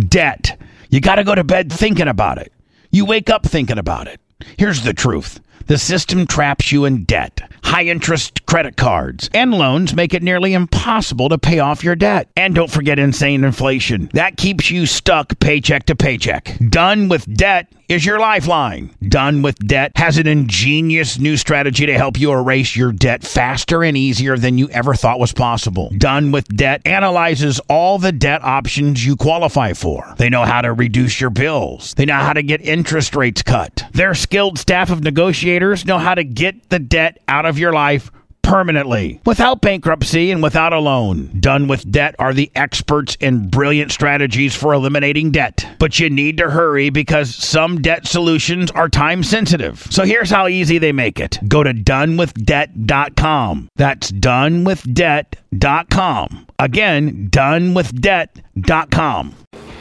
Debt. You got to go to bed thinking about it. You wake up thinking about it. Here's the truth. The system traps you in debt. High-interest credit cards and loans make it nearly impossible to pay off your debt. And don't forget insane inflation. That keeps you stuck paycheck to paycheck. Done with Debt is your lifeline. Done with Debt has an ingenious new strategy to help you erase your debt faster and easier than you ever thought was possible. Done with Debt analyzes all the debt options you qualify for. They know how to reduce your bills. They know how to get interest rates cut. Their skilled staff of negotiators know how to get the debt out of your life permanently, without bankruptcy and without a loan. Done with Debt are the experts in brilliant strategies for eliminating debt. But you need to hurry because some debt solutions are time sensitive. So here's how easy they make it. Go to donewithdebt.com. That's donewithdebt.com. Again, donewithdebt.com.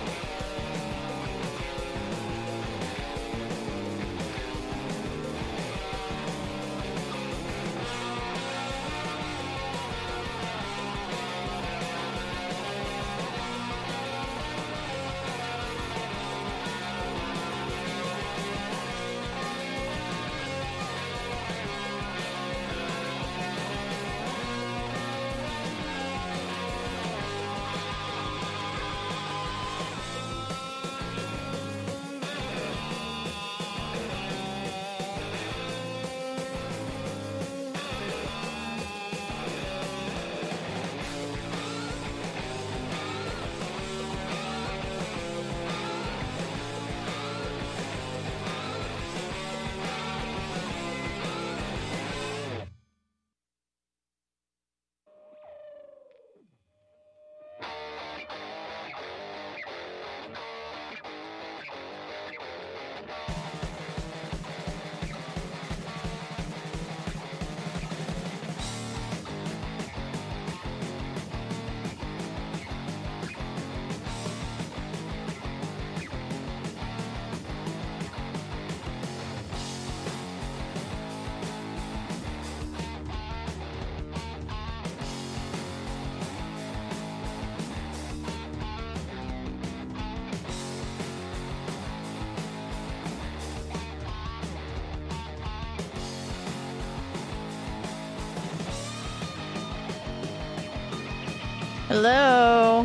Hello.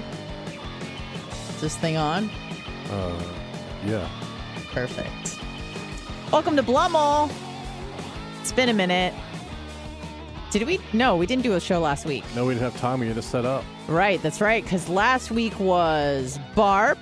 Is this thing on? Yeah. Perfect. Welcome to Blummel. It's been a minute. Did we? No, we didn't do a show last week. No, we didn't have time. We had to set up. Right, that's right, because last week was BARP.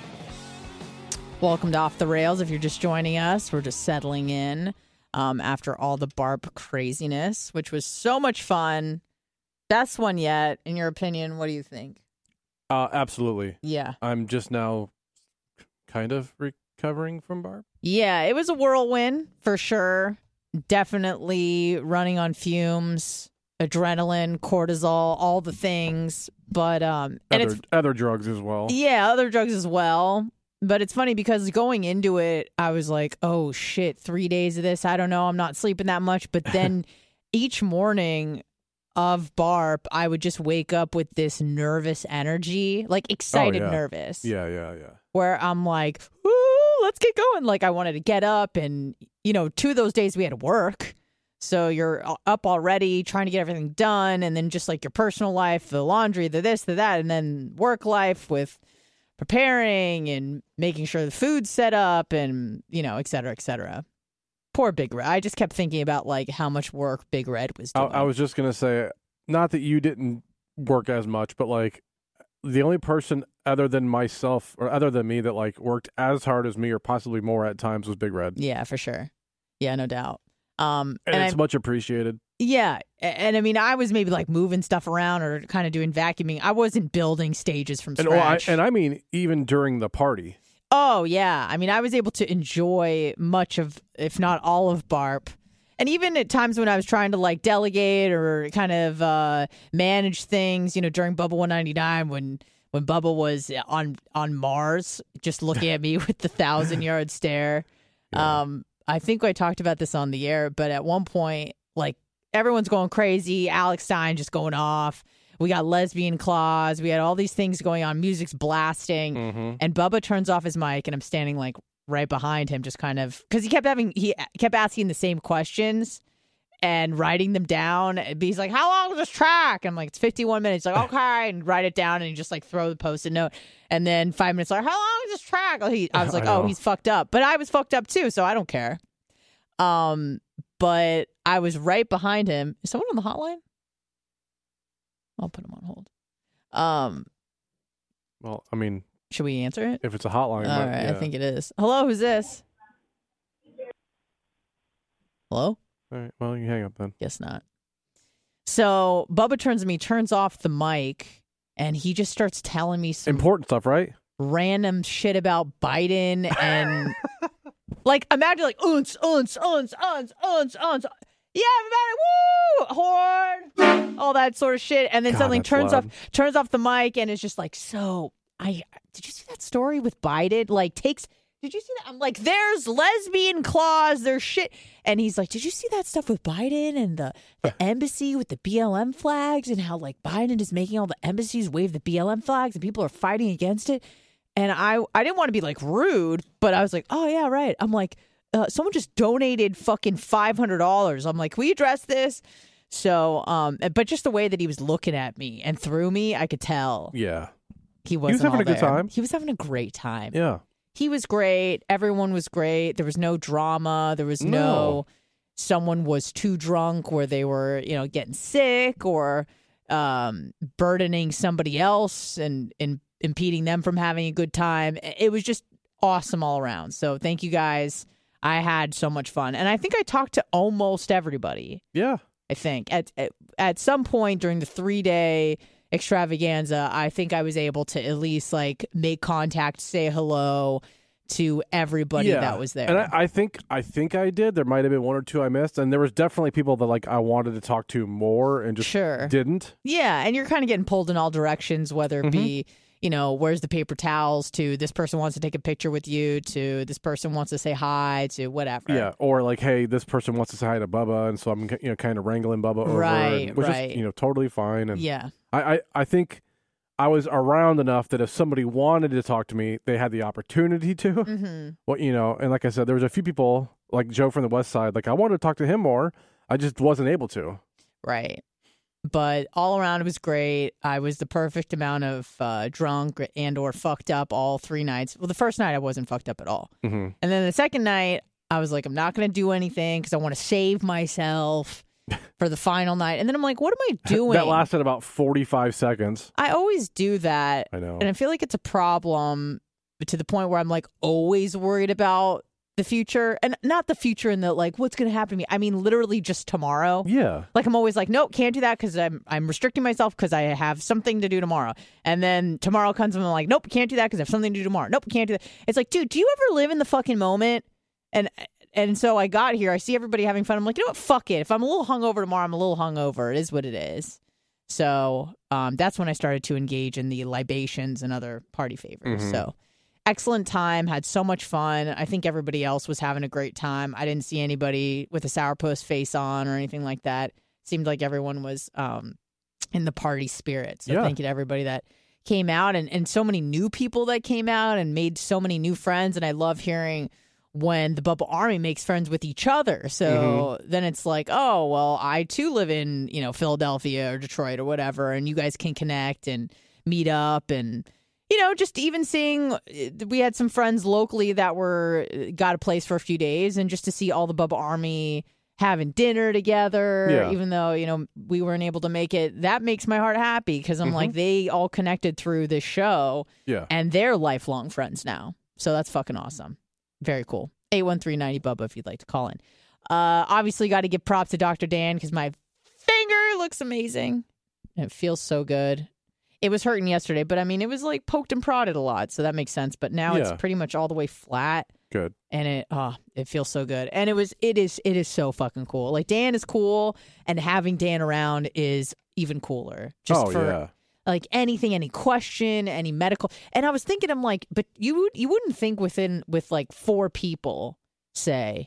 Welcome to Off the Rails. If you're just joining us, we're just settling in after all the BARP craziness, which was so much fun. Best one yet, in your opinion. What do you think? Absolutely. Yeah. I'm just now kind of recovering from BARP. Yeah, it was a whirlwind for sure. Definitely running on fumes, adrenaline, cortisol, all the things. But other drugs as well. Yeah, other drugs as well. But it's funny because going into it, I was like, oh shit, 3 days of this. I don't know. I'm not sleeping that much. But then each morning of BARP, I would just wake up with this nervous energy, like excited, nervous. Yeah. Where I'm like, ooh, let's get going. Like I wanted to get up and, 2 of those days we had to work. So you're up already trying to get everything done. And then just like your personal life, the laundry, the this, the that, and then work life with preparing and making sure the food's set up and, et cetera, et cetera. Poor Big Red. I just kept thinking about like how much work Big Red was doing. I was just going to say, not that you didn't work as much, but like the only person other than myself or other than me that like worked as hard as me or possibly more at times was Big Red. Yeah, for sure. Yeah, no doubt. And it's much appreciated. Yeah. And I mean, I was maybe like moving stuff around or kind of doing vacuuming. I wasn't building stages from scratch. I mean, even during the party. Oh, yeah. I mean, I was able to enjoy much of, if not all of BARP. And even at times when I was trying to like delegate or kind of manage things, during Bubba 199 when Bubba was on Mars, just looking at me with the 1,000-yard stare. Yeah. I think I talked about this on the air, but at one point, like everyone's going crazy. Alex Stein just going off. We got lesbian claws. We had all these things going on. Music's blasting. And Bubba turns off his mic, and I'm standing like right behind him, just kind of, because he kept asking the same questions and writing them down. He's like, how long is this track? I'm like, it's 51 minutes. He's like, okay, and write it down, and he just like throw the Post-it note. And then 5 minutes later, how long is this track? I was like, oh, he's fucked up. But I was fucked up too, so I don't care. But I was right behind him. Is someone on the hotline? I'll put him on hold. Well, I mean, should we answer it? if it's a hotline, All right, I think it is. Hello, who's this? Hello? All right, well, you hang up then. Guess not. So Bubba turns off the mic, and he just starts telling me some Important stuff, right? random shit about Biden and like, imagine like uns. Yeah, everybody, woo, horn, all that sort of shit, and then God, suddenly that's turns off the mic, and it's just like, so did you see that story with Biden? Like, did you see that? I'm like, there's lesbian clause, there's shit, and he's like, did you see that stuff with Biden and the embassy with the BLM flags, and how like Biden is making all the embassies wave the BLM flags, and people are fighting against it, and I didn't want to be like rude, but I was like, oh yeah, right. I'm like, someone just donated fucking $500. I'm like, can we address this? So, but just the way that he was looking at me and through me, I could tell. Yeah. He was having a good time. He was having a great time. Yeah. He was great. Everyone was great. There was no drama. There was no someone was too drunk where they were, getting sick or burdening somebody else and impeding them from having a good time. It was just awesome all around. So thank you guys. I had so much fun. And I think I talked to almost everybody. Yeah. I think at some point during the 3-day extravaganza, I think I was able to at least like make contact, say hello to everybody that was there. And I think I did. There might have been one or two I missed, and there was definitely people that like I wanted to talk to more and just didn't. Yeah, and you're kind of getting pulled in all directions, whether it be, where's the paper towels, to this person wants to take a picture with you, to this person wants to say hi, to whatever. Yeah, or like, hey, this person wants to say hi to Bubba, and so I'm kind of wrangling Bubba over, which is totally fine. And yeah, I think I was around enough that if somebody wanted to talk to me, they had the opportunity to. Mm-hmm. Well, and like I said, there was a few people like Joe from the West Side. Like I wanted to talk to him more, I just wasn't able to. Right. But all around, it was great. I was the perfect amount of drunk and or fucked up all 3 nights. Well, the first night I wasn't fucked up at all. Mm-hmm. And then the second night, I was like, I'm not going to do anything because I want to save myself for the final night. And then I'm like, what am I doing? That lasted about 45 seconds. I always do that. I know. And I feel like it's a problem to the point where I'm like always worried about the future, and not the future in the like what's going to happen to me. I mean, literally just tomorrow. Yeah. Like I'm always like, nope, can't do that because I'm restricting myself because I have something to do tomorrow. And then tomorrow comes and I'm like, nope, can't do that because I have something to do tomorrow. Nope, can't do that. It's like, dude, do you ever live in the fucking moment? And so I got here, I see everybody having fun. I'm like, you know what? Fuck it. If I'm a little hungover tomorrow, I'm a little hungover. It is what it is. So that's when I started to engage in the libations and other party favors. Mm-hmm. So excellent time. Had so much fun. I think everybody else was having a great time. I didn't see anybody with a sourpuss face on or anything like that. Seemed like everyone was in the party spirit. So thank you to everybody that came out and so many new people that came out and made so many new friends. And I love hearing when the Bubba Army makes friends with each other. So then it's like, oh, well, I too live in, Philadelphia or Detroit or whatever, and you guys can connect and meet up. And, just even seeing, we had some friends locally that got a place for a few days, and just to see all the Bubba Army having dinner together, even though, we weren't able to make it, that makes my heart happy because I'm like, they all connected through this show and they're lifelong friends now. So that's fucking awesome. Very cool. 813-90 Bubba if you'd like to call in. Obviously got to give props to Dr. Dan because my finger looks amazing. And it feels so good. It was hurting yesterday, but I mean, it was like poked and prodded a lot, so that makes sense. But now it's pretty much all the way flat. Good. And it feels so good. And it is so fucking cool. Like Dan is cool, and having Dan around is even cooler. Just like anything, any question, any medical. And I was thinking, I'm like, but you wouldn't think with like 4 people, say,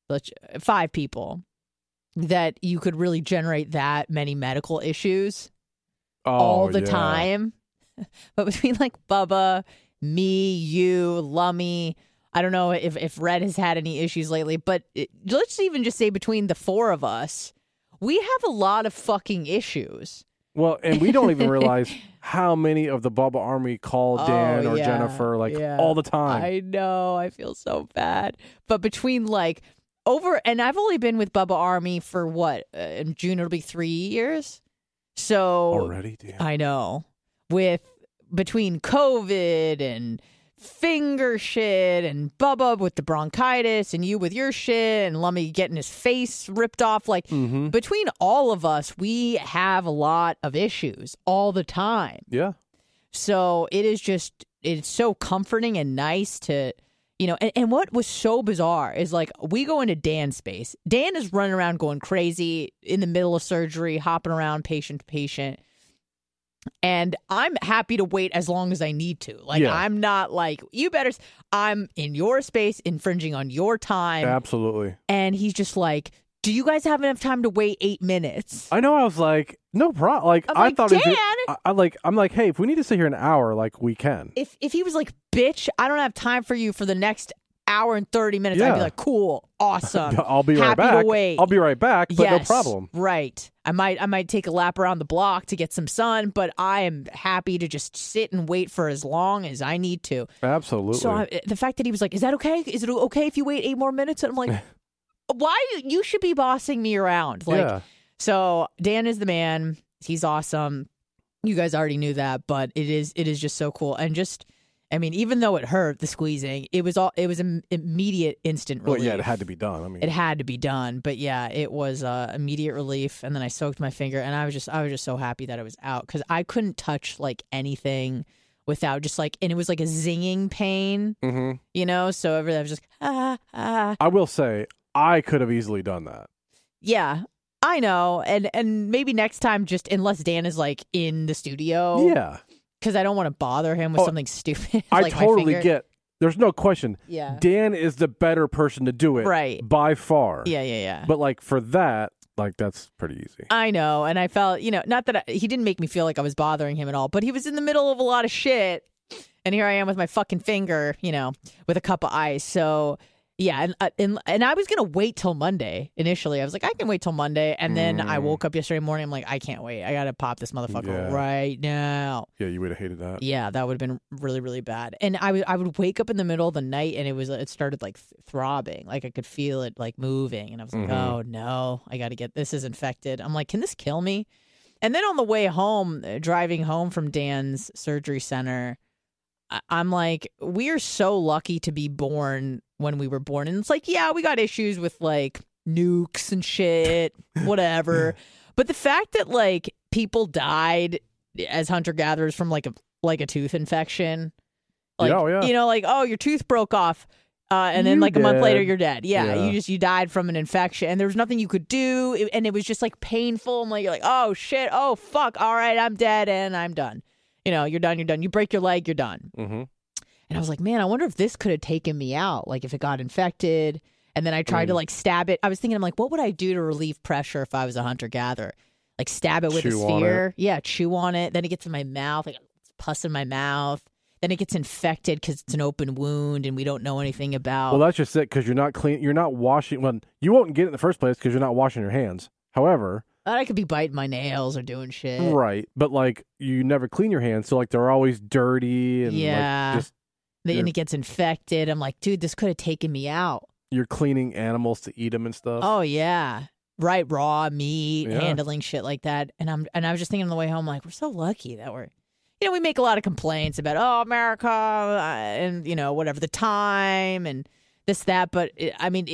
5 people, that you could really generate that many medical issues. all the yeah. time. But between like Bubba, me, you, Lummy, I don't know if Red has had any issues lately, but let's even just say between the four of us, we have a lot of fucking issues. Well, and we don't even realize how many of the Bubba Army call Dan or Jennifer all the time. I know. I feel so bad. But between like and I've only been with Bubba Army for what? In June, it'll be 3 years. So Already? Damn. I know. Between COVID and finger shit and Bubba with the bronchitis and you with your shit and Lummy getting his face ripped off, like between all of us, we have a lot of issues all the time. Yeah. So it's so comforting and nice to, and what was so bizarre is like we go into Dan's space. Dan is running around going crazy in the middle of surgery, hopping around patient to patient. And I'm happy to wait as long as I need to. Like, I'm not like, I'm in your space, infringing on your time. Absolutely. And he's just like, do you guys have enough time to wait 8 minutes? I know. I was like, no problem. Like, I thought Dan! I'm like, hey, if we need to sit here an hour, like, we can. If he was like, bitch, I don't have time for you for the next hour and 30 minutes, I'd be like, cool, awesome. I'll be right back. Happy to wait. I'll be right back, but no problem. Right. I might take a lap around the block to get some sun, but I am happy to just sit and wait for as long as I need to. Absolutely. So the fact that he was like, is that okay? Is it okay if you wait 8 more minutes? And I'm like, why? You should be bossing me around. Like, So Dan is the man. He's awesome. You guys already knew that, but it is just so cool. And just, I mean, even though it hurt, the squeezing, it was an immediate instant relief. Well, yeah, it had to be done. I mean, it had to be done, but yeah, it was immediate relief. And then I soaked my finger, and I was just so happy that it was out because I couldn't touch like anything without just like, and it was like a zinging pain, So everything was just I will say, I could have easily done that. Yeah. I know, and maybe next time, just unless Dan is like in the studio, because I don't want to bother him with something stupid. I totally get. There's no question. Yeah, Dan is the better person to do it, right? By far. Yeah. But like for that, like that's pretty easy. I know, and I felt, not that he didn't make me feel like I was bothering him at all, but he was in the middle of a lot of shit, and here I am with my fucking finger, with a cup of ice, so. Yeah, and I was gonna wait till Monday initially. I was like, I can wait till Monday, and then I woke up yesterday morning. I'm like, I can't wait. I gotta pop this motherfucker right now. Yeah, you would have hated that. Yeah, that would have been really, really bad. And I would wake up in the middle of the night, and it started like throbbing, like I could feel it like moving, and I was like, oh no, I gotta get this is infected. I'm like, can this kill me? And then on the way home, driving home from Dan's surgery center, I'm like, we are so lucky to be born when we were born. And it's like, yeah, we got issues with like nukes and shit, whatever. But the fact that like people died as hunter-gatherers from like a tooth infection, like, like, oh, your tooth broke off. And then like a month later, you're dead. Yeah, you died from an infection, and there was nothing you could do, and it was just like painful. And like you're like, oh shit, oh fuck, all right, I'm dead and I'm done. You're done. You break your leg, you're done. And I was like, man, I wonder if this could have taken me out, like if it got infected. And then I tried to like stab it. I was thinking, I'm like, what would I do to relieve pressure if I was a hunter-gatherer? Like stab it with a sphere. Yeah, chew on it. Then it gets in my mouth, like pus in my mouth. Then it gets infected because it's an open wound and we don't know anything about. Well, that's just it, because you're not clean. You're not washing. Well, you won't get it in the first place because you're not washing your hands. However, I could be biting my nails or doing shit. Right. But like you never clean your hands. So like they're always dirty and like just. And it gets infected. I'm like, dude, this could have taken me out. You're cleaning animals to eat them and stuff. Oh, yeah. Right. Raw meat, handling shit like that. And I was just thinking on the way home, like, we're so lucky that we're, we make a lot of complaints about, America and, whatever, the time and this, that. But I mean,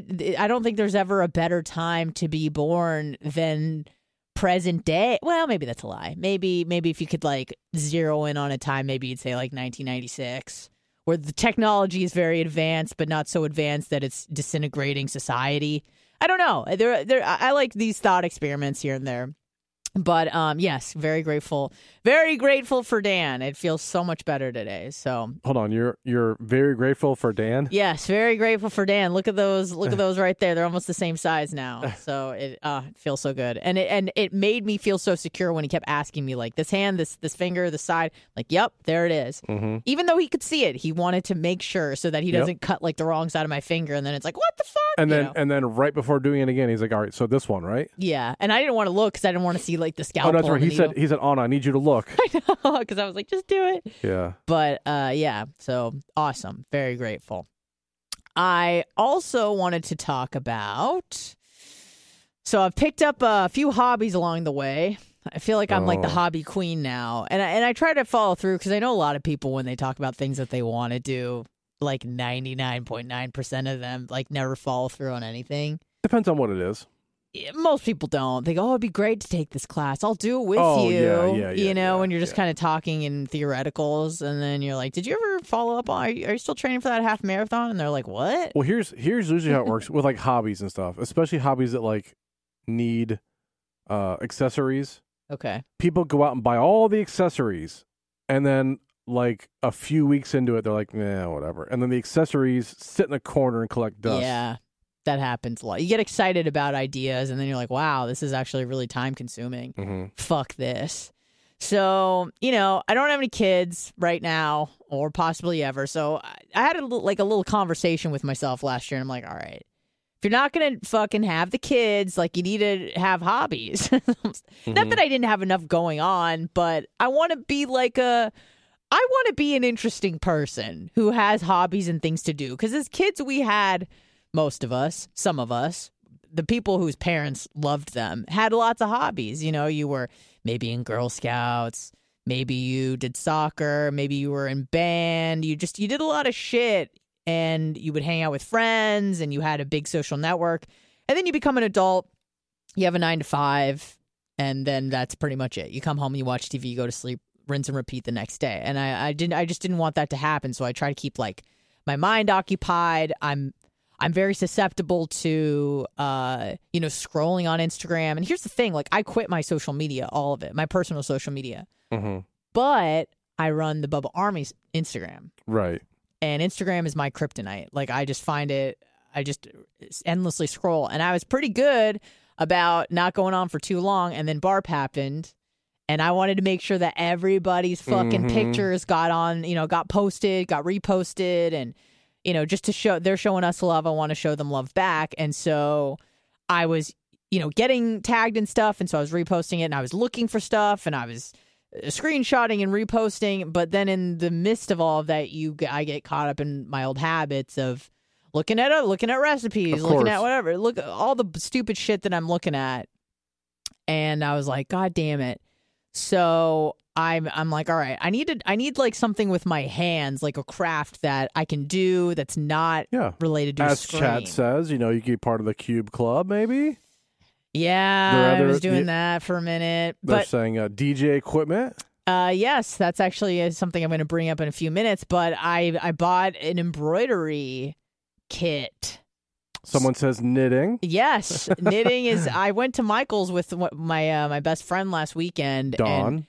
I don't think there's ever a better time to be born than present day. Well, maybe that's a lie. Maybe if you could like zero in on a time, maybe you'd say like 1996. Where the technology is very advanced, but not so advanced that it's disintegrating society. I don't know. I like these thought experiments here and there. But yes, very grateful for Dan. It feels so much better today. So hold on, you're very grateful for Dan? yes, very grateful for Dan. Look at those right there. They're almost the same size now. So it feels so good, and it made me feel so secure when he kept asking me like this hand, this finger, the side. Like, yep, there it is. Mm-hmm. Even though he could see it, he wanted to make sure so that he doesn't cut like the wrong side of my finger, and then it's like, what the fuck? And then right before doing it again, he's like, all right, so this one, right? Yeah, and I didn't want to look because I didn't want to see like the scalpel. Oh, that's right. He said, Anna, I need you to look. I know, because I was like, just do it. Yeah. But yeah, so awesome. Very grateful. I also wanted to talk about. So I've picked up a few hobbies along the way. I feel like I'm like the hobby queen now, and I try to follow through because I know a lot of people when they talk about things that they want to do, like 99.9% of them like never follow through on anything. Depends on what it is. Most people don't. They go, oh, it'd be great to take this class. I'll do it with you. Yeah, you know, when you're just kind of talking in theoreticals, and then you're like, did you ever follow up on, are you still training for that half marathon? And they're like, what? Well, here's usually how it works with like hobbies and stuff, especially hobbies that like need accessories. Okay. People go out and buy all the accessories, and then like a few weeks into it, they're like, nah, whatever. And then the accessories sit in a corner and collect dust. Yeah. That happens a lot. You get excited about ideas, and then you're like, wow, this is actually really time consuming. Mm-hmm. Fuck this. So, you know, I don't have any kids right now or possibly ever. So I had a little conversation with myself last year, and I'm like, all right, if you're not going to fucking have the kids, like you need to have hobbies. Not that I didn't have enough going on, but I want to be I want to be an interesting person who has hobbies and things to do. Because as kids, we had... most of us, some of us, the people whose parents loved them had lots of hobbies. You know, you were maybe in Girl Scouts, maybe you did soccer, maybe you were in band. You did a lot of shit, and you would hang out with friends, and you had a big social network. And then you become an adult, you have a 9 to 5, and then that's pretty much it. You come home, you watch TV, you go to sleep, rinse and repeat the next day. And I just didn't want that to happen. So I try to keep like my mind occupied. I'm very susceptible to, scrolling on Instagram. And here's the thing, like I quit my social media, all of it, my personal social media. Mm-hmm. But I run the Bubba Army's Instagram. Right. And Instagram is my kryptonite. Like I just find it, I just endlessly scroll. And I was pretty good about not going on for too long. And then BARP happened. And I wanted to make sure that everybody's fucking pictures got posted, got reposted, and just to show they're showing us love. I want to show them love back. And so I was, getting tagged and stuff. And so I was reposting it, and I was looking for stuff, and I was screenshotting and reposting. But then in the midst of all of that, I get caught up in my old habits of looking at recipes, looking at whatever, look at all the stupid shit that I'm looking at. And I was like, God damn it. So I'm like, all right, I need like something with my hands, like a craft that I can do that's not related to a screen. As Chat says, you could be part of the Cube Club, maybe? Yeah, I was doing that for a minute. They're saying DJ equipment? Yes, that's actually something I'm going to bring up in a few minutes, but I bought an embroidery kit. Someone says knitting. Yes, knitting is. I went to Michael's with my best friend last weekend. Dawn.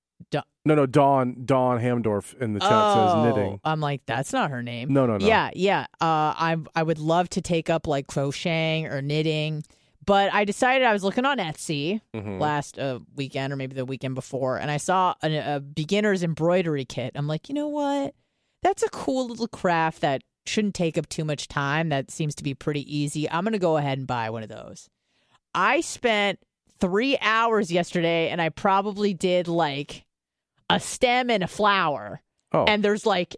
No, Dawn Hamdorf in the chat says knitting. I'm like, that's not her name. No. Yeah. I would love to take up like crocheting or knitting, but I decided I was looking on Etsy last weekend or maybe the weekend before, and I saw a beginner's embroidery kit. I'm like, you know what? That's a cool little craft that shouldn't take up too much time. That seems to be pretty easy. I'm going to go ahead and buy one of those. I spent 3 hours yesterday, and I probably did like a stem and a flower. Oh. And there's like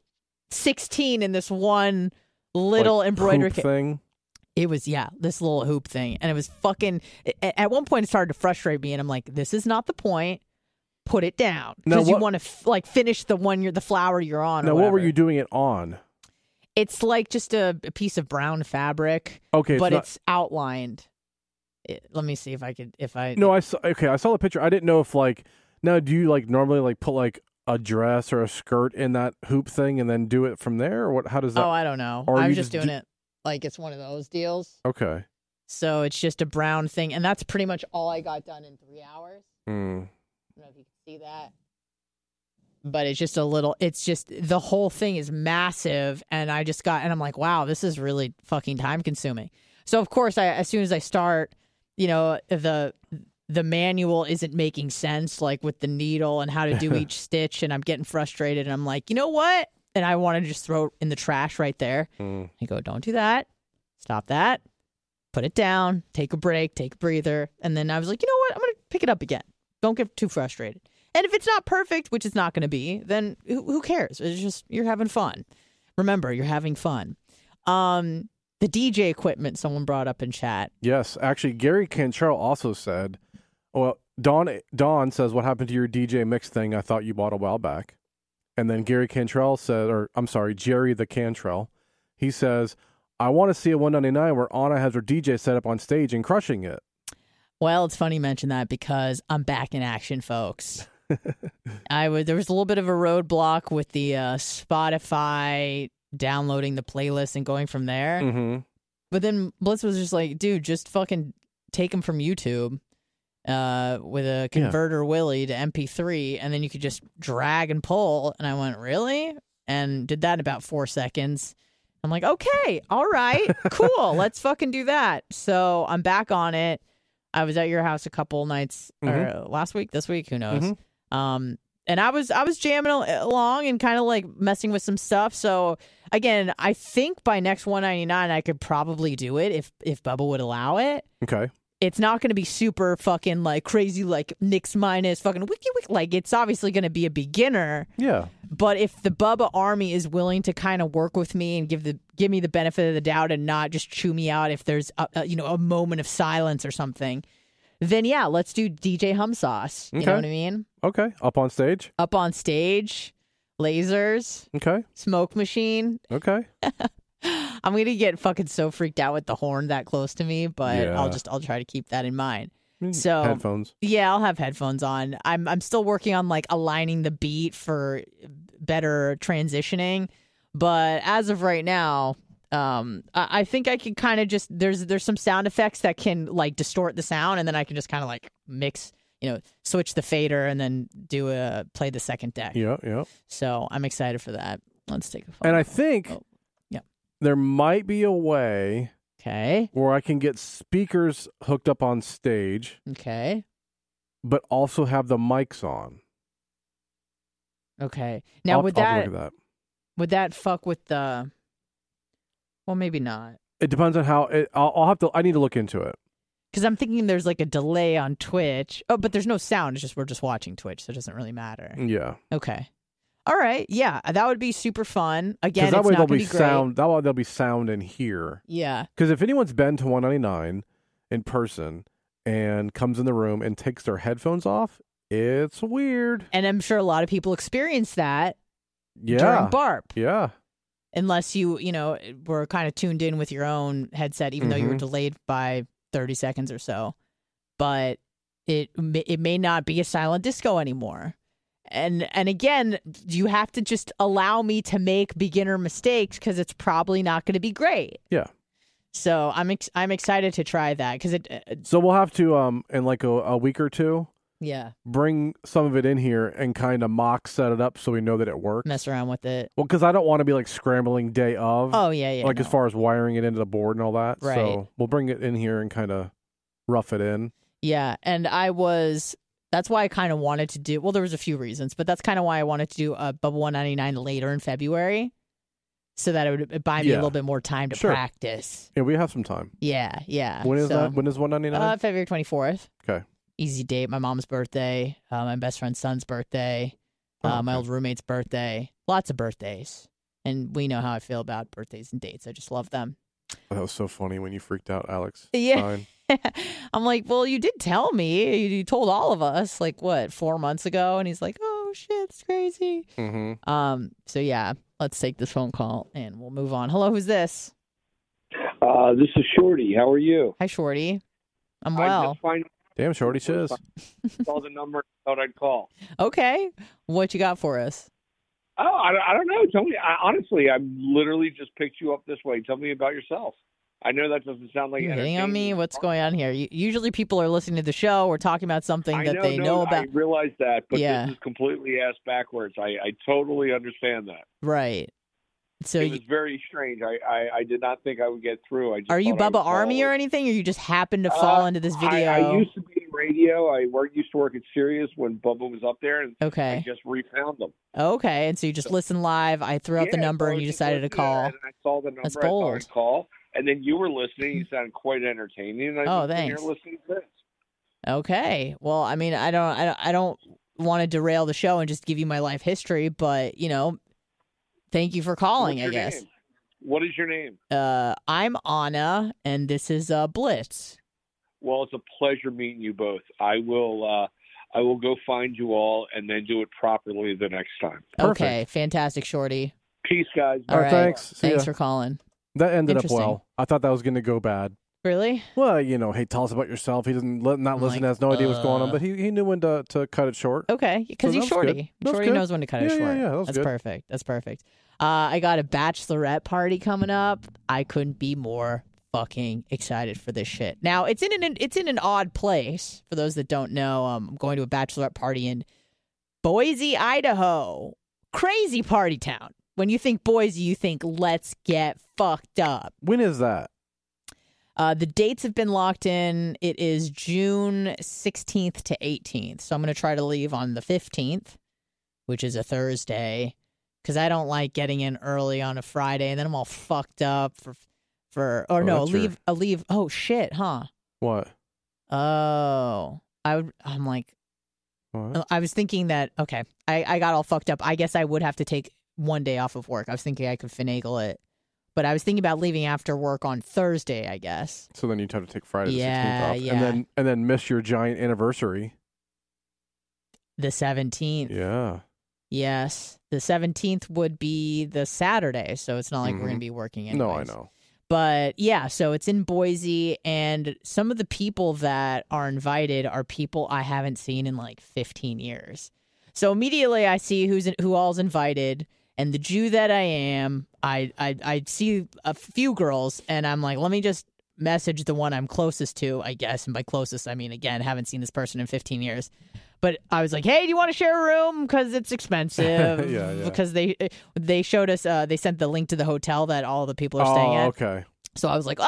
16 in this one little embroidery hoop thing. It was, this little hoop thing. And it was fucking, at one point it started to frustrate me, and I'm like, this is not the point. Put it down. Because you want to finish the flower you're on. Now, what were you doing it on? It's like just a piece of brown fabric. Okay, but it's outlined. Let me see if I. No, I saw the picture. I didn't know if now do you normally put a dress or a skirt in that hoop thing and then do it from there, or what? How does that? Oh, I don't know. I was just doing it like it's one of those deals. Okay. So it's just a brown thing, and that's pretty much all I got done in 3 hours. Hmm. I don't know if you can see that. But it's just the whole thing is massive. And I'm like, wow, this is really fucking time consuming. So, of course, as soon as I start, the manual isn't making sense, like with the needle and how to do each stitch. And I'm getting frustrated. And I'm like, you know what? And I want to just throw it in the trash right there. I go, don't do that. Stop that. Put it down. Take a break. Take a breather. And then I was like, you know what? I'm going to pick it up again. Don't get too frustrated. And if it's not perfect, which it's not going to be, then who cares? It's just, you're having fun. Remember, you're having fun. The DJ equipment someone brought up in chat. Yes. Actually, Gary Cantrell also said, well, Dawn says, what happened to your DJ mix thing I thought you bought a while back? And then Gary Cantrell said, or I'm sorry, Jerry the Cantrell, he says, I want to see a 199 where Anna has her DJ set up on stage and crushing it. Well, it's funny you mention that because I'm back in action, folks. There was a little bit of a roadblock with the Spotify downloading the playlist and going from there. Mm-hmm. But then Blitz was just like, dude, just fucking take them from YouTube with a converter Willy to MP3, and then you could just drag and pull. And I went, really? And did that in about 4 seconds. I'm like, okay, all right, cool. Let's fucking do that. So I'm back on it. I was at your house a couple nights or last week, this week, who knows? And I was jamming along and kind of like messing with some stuff. So again, I think by next 199 I could probably do it if Bubba would allow it. Okay. It's not going to be super fucking like crazy like Nix minus fucking wiki. Like it's obviously going to be a beginner. Yeah. But if the Bubba army is willing to kind of work with me and give me the benefit of the doubt and not just chew me out if there's a moment of silence or something, then yeah, let's do DJ Hum Sauce. You know what I mean? Okay. Up on stage? Up on stage, lasers. Okay. Smoke machine. Okay. I'm going to get fucking so freaked out with the horn that close to me, but Yeah. I'll try to keep that in mind. So headphones. Yeah, I'll have headphones on. I'm still working on like aligning the beat for better transitioning, but as of right now, I think I can kind of just there's some sound effects that can like distort the sound, and then I can just kind of like mix, switch the fader and then play the second deck. Yeah. So I'm excited for that. Let's take a phone. And I think there might be a way where I can get speakers hooked up on stage. Okay. But also have the mics on. Okay. Now I'll would look at that. Would that fuck with the? Well, maybe not. It depends on how I'll have to. I need to look into it. Because I'm thinking there's like a delay on Twitch. Oh, but there's no sound. It's just we're just watching Twitch, so it doesn't really matter. Yeah. Okay. All right. Yeah, that would be super fun. Again, that it's way not going to be great. sound. That way there'll be sound in here. Yeah. Because if anyone's been to 199 in person and comes in the room and takes their headphones off, it's weird. And I'm sure a lot of people experience that Yeah. during BARP. Yeah. Unless you were kind of tuned in with your own headset, even though you were delayed by 30 seconds or so. But it may not be a silent disco anymore. And again, you have to just allow me to make beginner mistakes because it's probably not going to be great. Yeah. So I'm excited to try that because So we'll have to in like a week or two. Yeah. Bring some of it in here and kind of mock set it up so we know that it works. Mess around with it. Well, because I don't want to be like scrambling day of. Oh yeah. Like as far as wiring it into the board and all that. Right. So we'll bring it in here and kind of rough it in. Yeah, and that's why I kind of wanted to do. Well, there was a few reasons, but that's kind of why I wanted to do a Bubba 199 later in February, so that it would buy me a little bit more time to practice. Yeah, we have some time. Yeah. When is that? When is 199? February 24th. Okay. Easy date. My mom's birthday. My best friend's son's birthday. My old roommate's birthday. Lots of birthdays, and we know how I feel about birthdays and dates. I just love them. That was so funny when you freaked out, Alex. Yeah. Fine. I'm like, well, you did tell me. You told all of us, like, what, 4 months ago? And he's like, oh, shit, it's crazy. Mm-hmm. So, yeah, let's take this phone call, and we'll move on. Hello, who's this? This is Shorty. How are you? Hi, Shorty. I'm well. Damn, Shorty says. Saw the number, thought I'd call. Okay. What you got for us? Oh, I don't know. Tell me. Honestly, I literally just picked you up this way. Tell me about yourself. I know that doesn't sound like You hitting on me? entertaining. What's going on here? Usually people are listening to the show or talking about something that they know about. I realize that, but Yeah. this is completely ass backwards. I totally understand that. Right. So It was very strange. I did not think I would get through. I just are you thought I would Bubba Army call or it. anything, or you just happened to fall into this video? I used to be in radio. I used to work at Sirius when Bubba was up there, and Okay. I just refound them. Okay, and so you just listened live. I threw out the number, so I and you just decided to listened call. And I saw the number. That's I thought bold. I'd call, and then you were listening. You sounded quite entertaining. And I Oh, just been here thanks. listening to this. Okay. Well, I mean, I don't want to derail the show and just give you my life history, but thank you for calling. What's I your guess. name? What is your name? I'm Anna, and this is Blitz. Well, it's a pleasure meeting you both. I will go find you all and then do it properly the next time. Okay, fantastic, Shorty. Peace, guys. All right. Thanks. See Thanks ya. for calling. That ended up Interesting. well. I thought that was going to go bad. Really? Well, hey, tell us about yourself. He doesn't not listen, like, has no idea what's going on, but he knew when to cut it short. Okay, because So he's that was good. Shorty. That was Shorty good. knows when to cut it Yeah, short. yeah, that was That's good. perfect. That's perfect. I got a bachelorette party coming up. I couldn't be more fucking excited for this shit. Now it's in an odd place. For those that don't know, I'm going to a bachelorette party in Boise, Idaho. Crazy party town. When you think Boise, you think let's get fucked up. When is that? The dates have been locked in. It is June 16th to 18th. So I'm going to try to leave on the 15th, which is a Thursday, because I don't like getting in early on a Friday and then I'm all fucked up that's leave. Oh shit, huh? What? Oh, I'm like, What? I was thinking that, okay, I got all fucked up. I guess I would have to take one day off of work. I was thinking I could finagle it. But I was thinking about leaving after work on Thursday, I guess. So then you'd have to take Friday the Yeah, 16th off, yeah. and then miss your giant anniversary. The 17th. Yeah. Yes. The 17th would be the Saturday, so it's not like we're going to be working anyways. No, I know. But yeah, so it's in Boise, and some of the people that are invited are people I haven't seen in like 15 years. So immediately I see who all's invited, and the Jew that I am, I see a few girls, and I'm like, let me just message the one I'm closest to, I guess. And by closest, I mean, again, haven't seen this person in 15 years. But I was like, hey, do you want to share a room? Because it's expensive. Yeah. Because they showed us, they sent the link to the hotel that all the people are staying at. Okay. So I was like,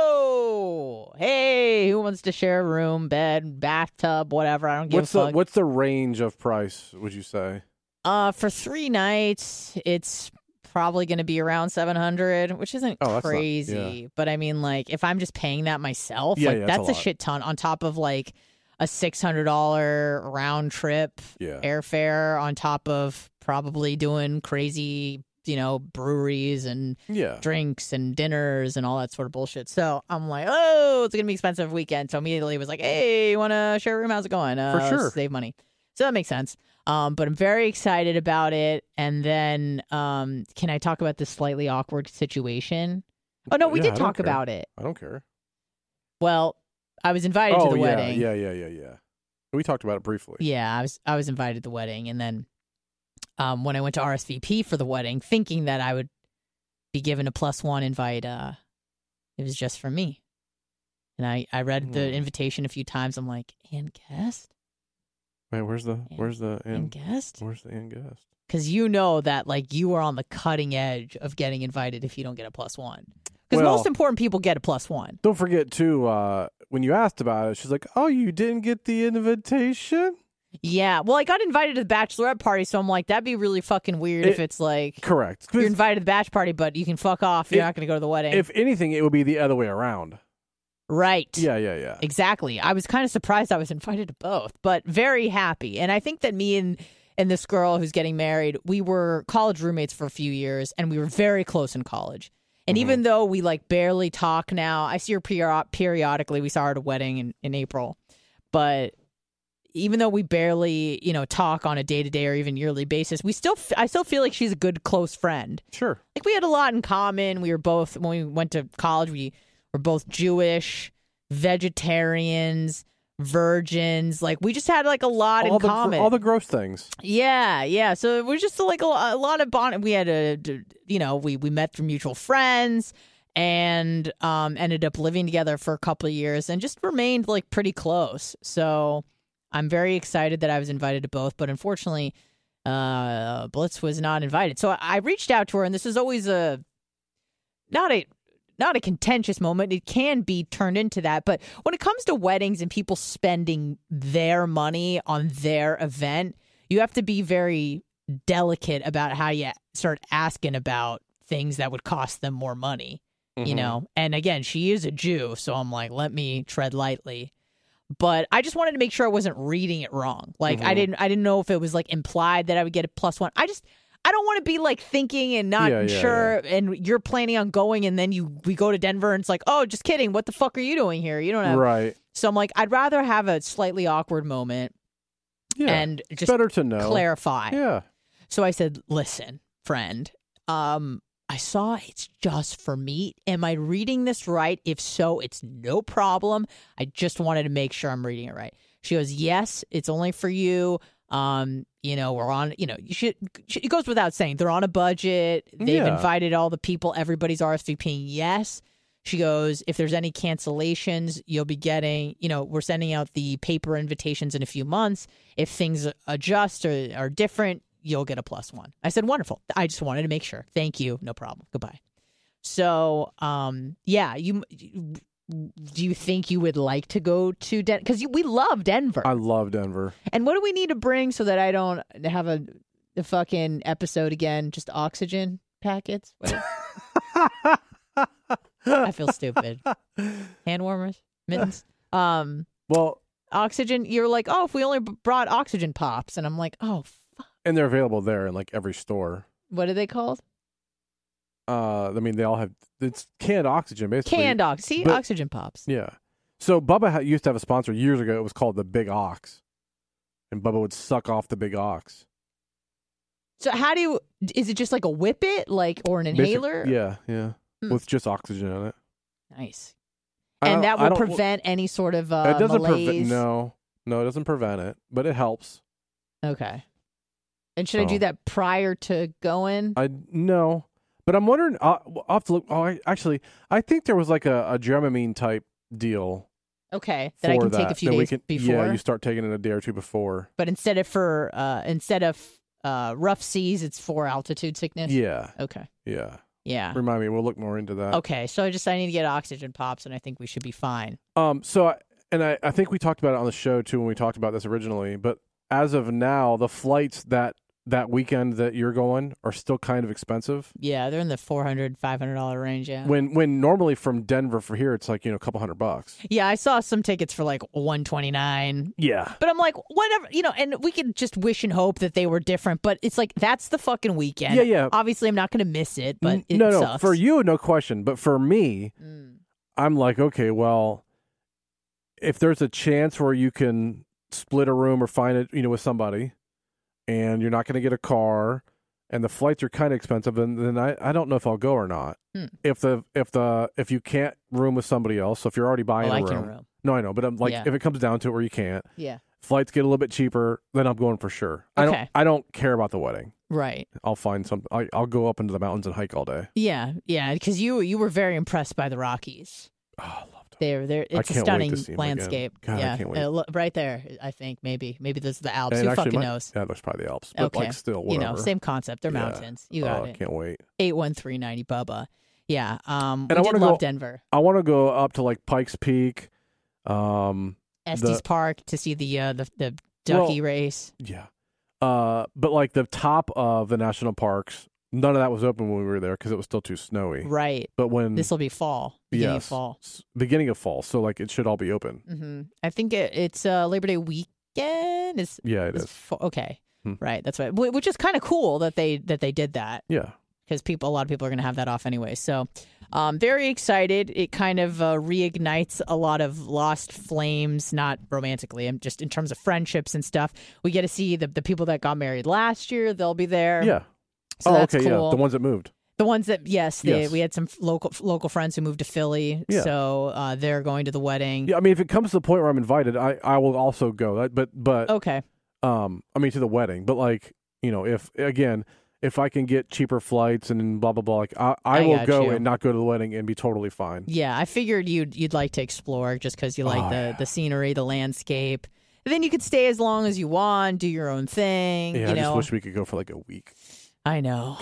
oh, hey, who wants to share a room, bed, bathtub, whatever? I don't give a fuck. What's the range of price, would you say? For 3 nights, it's probably going to be around $700, which isn't Oh, that's not- crazy. yeah. But I mean, like, if I'm just paying that myself, Yeah, like yeah, that's that's a a lot. shit ton on top of like a $600 round trip Yeah. airfare, on top of probably doing crazy, breweries and Yeah. drinks and dinners and all that sort of bullshit. So I'm like, oh, it's gonna be an expensive weekend. So immediately was like, hey, you want to share a room? How's it going? For sure. Save money. So that makes sense. But I'm very excited about it. And then, can I talk about this slightly awkward situation? Oh no, we Yeah, did I don't talk care. about it. I don't care. Well, I was invited to the wedding. Yeah. We talked about it briefly. Yeah, I was invited to the wedding, and then when I went to RSVP for the wedding, thinking that I would be given a +1 invite, it was just for me. And I read the invitation a few times. I'm like, and guest? Wait, where's the And and guest? where's the and guest? Because you know that like you are on the cutting edge of getting invited if you don't get a +1. Because Well- most important people get a +1. Don't forget too, when you asked about it, she's like, "Oh, you didn't get the invitation?" Yeah, well, I got invited to the bachelorette party, so I'm like, that'd be really fucking weird if it's like Correct. you're invited to the batch party, but you can fuck off. You're not going to go to the wedding. If anything, it would be the other way around. Right. Yeah. Exactly. I was kind of surprised I was invited to both, but very happy. And I think that me and this girl who's getting married, we were college roommates for a few years, and we were very close in college. And even though we like barely talk now, I see her periodically. We saw her at a wedding in April, but even though we barely, talk on a day-to-day or even yearly basis, I still feel like she's a good close friend. Sure. Like we had a lot in common. We were both, when we went to college, we were both Jewish, vegetarians, virgins. Like we just had like a lot in common. All the gross things. Yeah. So it was just like a lot of bond. We had we met through mutual friends, and ended up living together for a couple of years and just remained like pretty close. So I'm very excited that I was invited to both, but unfortunately, Blitz was not invited. So I reached out to her, and this is always not a contentious moment. It can be turned into that, but when it comes to weddings and people spending their money on their event, you have to be very delicate about how you start asking about things that would cost them more money, you know? And again, she is a Jew, so I'm like, let me tread lightly. But I just wanted to make sure I wasn't reading it wrong. Like I didn't know if it was like implied that I would get a +1. I don't want to be like thinking and not sure, and you're planning on going, and then we go to Denver, and it's like, oh, just kidding. What the fuck are you doing here? You don't have right. So I'm like, I'd rather have a slightly awkward moment, and just better to know. Clarify. Yeah. So I said, listen, friend, I saw it's just for meat. Am I reading this right? If so, it's no problem. I just wanted to make sure I'm reading it right. She goes, yes, it's only for you. You know, we're on, you know, it goes without saying, they're on a budget. They've invited all the people. Everybody's RSVPing. Yes. She goes, if there's any cancellations, you'll be getting, you know, we're sending out the paper invitations in a few months. If things adjust or are different, you'll get a +1. I said, wonderful. I just wanted to make sure. Thank you. No problem. Goodbye. So, yeah, do you think you would like to go to Denver? Because we love Denver. I love Denver. And what do we need to bring so that I don't have a fucking episode again? Just oxygen packets? I feel stupid. Hand warmers? Mittens? Well, oxygen. You're like, oh, if we only brought oxygen pops. And I'm like, oh, fuck. And they're available there in like every store. What are they called? I mean, they all have, it's canned oxygen, basically. Canned oxygen. See, oxygen pops. Yeah. So Bubba used to have a sponsor years ago. It was called the Big Ox. And Bubba would suck off the Big Ox. So is it just like a whip it, like, or an inhaler? Yeah. With just oxygen in it. Nice. And that will prevent any sort of it doesn't malaise? No, it doesn't prevent it, but it helps. Okay. And should I do that prior to going? No. But I'm wondering, I'll have to look. Oh, I think there was like a Dramamine type deal. Okay, that I can take a few days before. Yeah, you start taking it a day or two before. But instead of rough seas, it's for altitude sickness. Yeah. Okay. Yeah. Remind me, we'll look more into that. Okay, so I need to get oxygen pops, and I think we should be fine. So I think we talked about it on the show too when we talked about this originally. But as of now, the flights that weekend that you're going are still kind of expensive. Yeah, they're in the $400, $500 range. Yeah. When normally from Denver for here, it's like, a couple $100. Yeah, I saw some tickets for like $129. Yeah. But I'm like, whatever, and we could just wish and hope that they were different. But it's like, that's the fucking weekend. Yeah. Obviously, I'm not going to miss it, but it no, sucks. For you, no question. But for me, I'm like, okay, well, if there's a chance where you can split a room or find it, with somebody, and you're not going to get a car, and the flights are kind of expensive, then I don't know if I'll go or not. If you can't room with somebody else, so if you're already buying a room. No, I know, but I'm like, if it comes down to it where you can't, flights get a little bit cheaper, then I'm going for sure. Okay. I don't care about the wedding. Right. I'll find some. I'll go up into the mountains and hike all day. Yeah, because you were very impressed by the Rockies. Oh, I loved it. It's a stunning landscape. God, yeah, I can't wait. Right there. I think maybe this is the Alps. And Who fucking knows? Yeah, that's probably the Alps. But like still, whatever. Same concept. They're mountains. You got it. I can't wait. 81390 Bubba. Yeah. And I love Denver. I want to go up to like Pikes Peak, Estes Park to see the ducky race. Yeah. But like the top of the national parks, none of that was open when we were there because it was still too snowy. Right. But when this will be fall, beginning of fall. Beginning of fall. So like it should all be open. Mm-hmm. I think it's Labor Day weekend. It is. Okay. Right. That's right. Which is kind of cool that they did that. Yeah. Because a lot of people are going to have that off anyway. So very excited. It kind of reignites a lot of lost flames, not romantically, just in terms of friendships and stuff. We get to see the people that got married last year. They'll be there. Yeah. So that's cool. Yeah. The ones that moved. The ones that, we had some local friends who moved to Philly. Yeah. So they're going to the wedding. Yeah. I mean, if it comes to the point where I'm invited, I will also go. But okay. I mean, to the wedding. But like, if if I can get cheaper flights and blah blah blah, like I I will got go you. and not go to the wedding and be totally fine. Yeah, I figured you'd like to explore just because you like the scenery, the landscape. And then you could stay as long as you want, do your own thing. Yeah, you I know? just wish we could go for like a week. I know.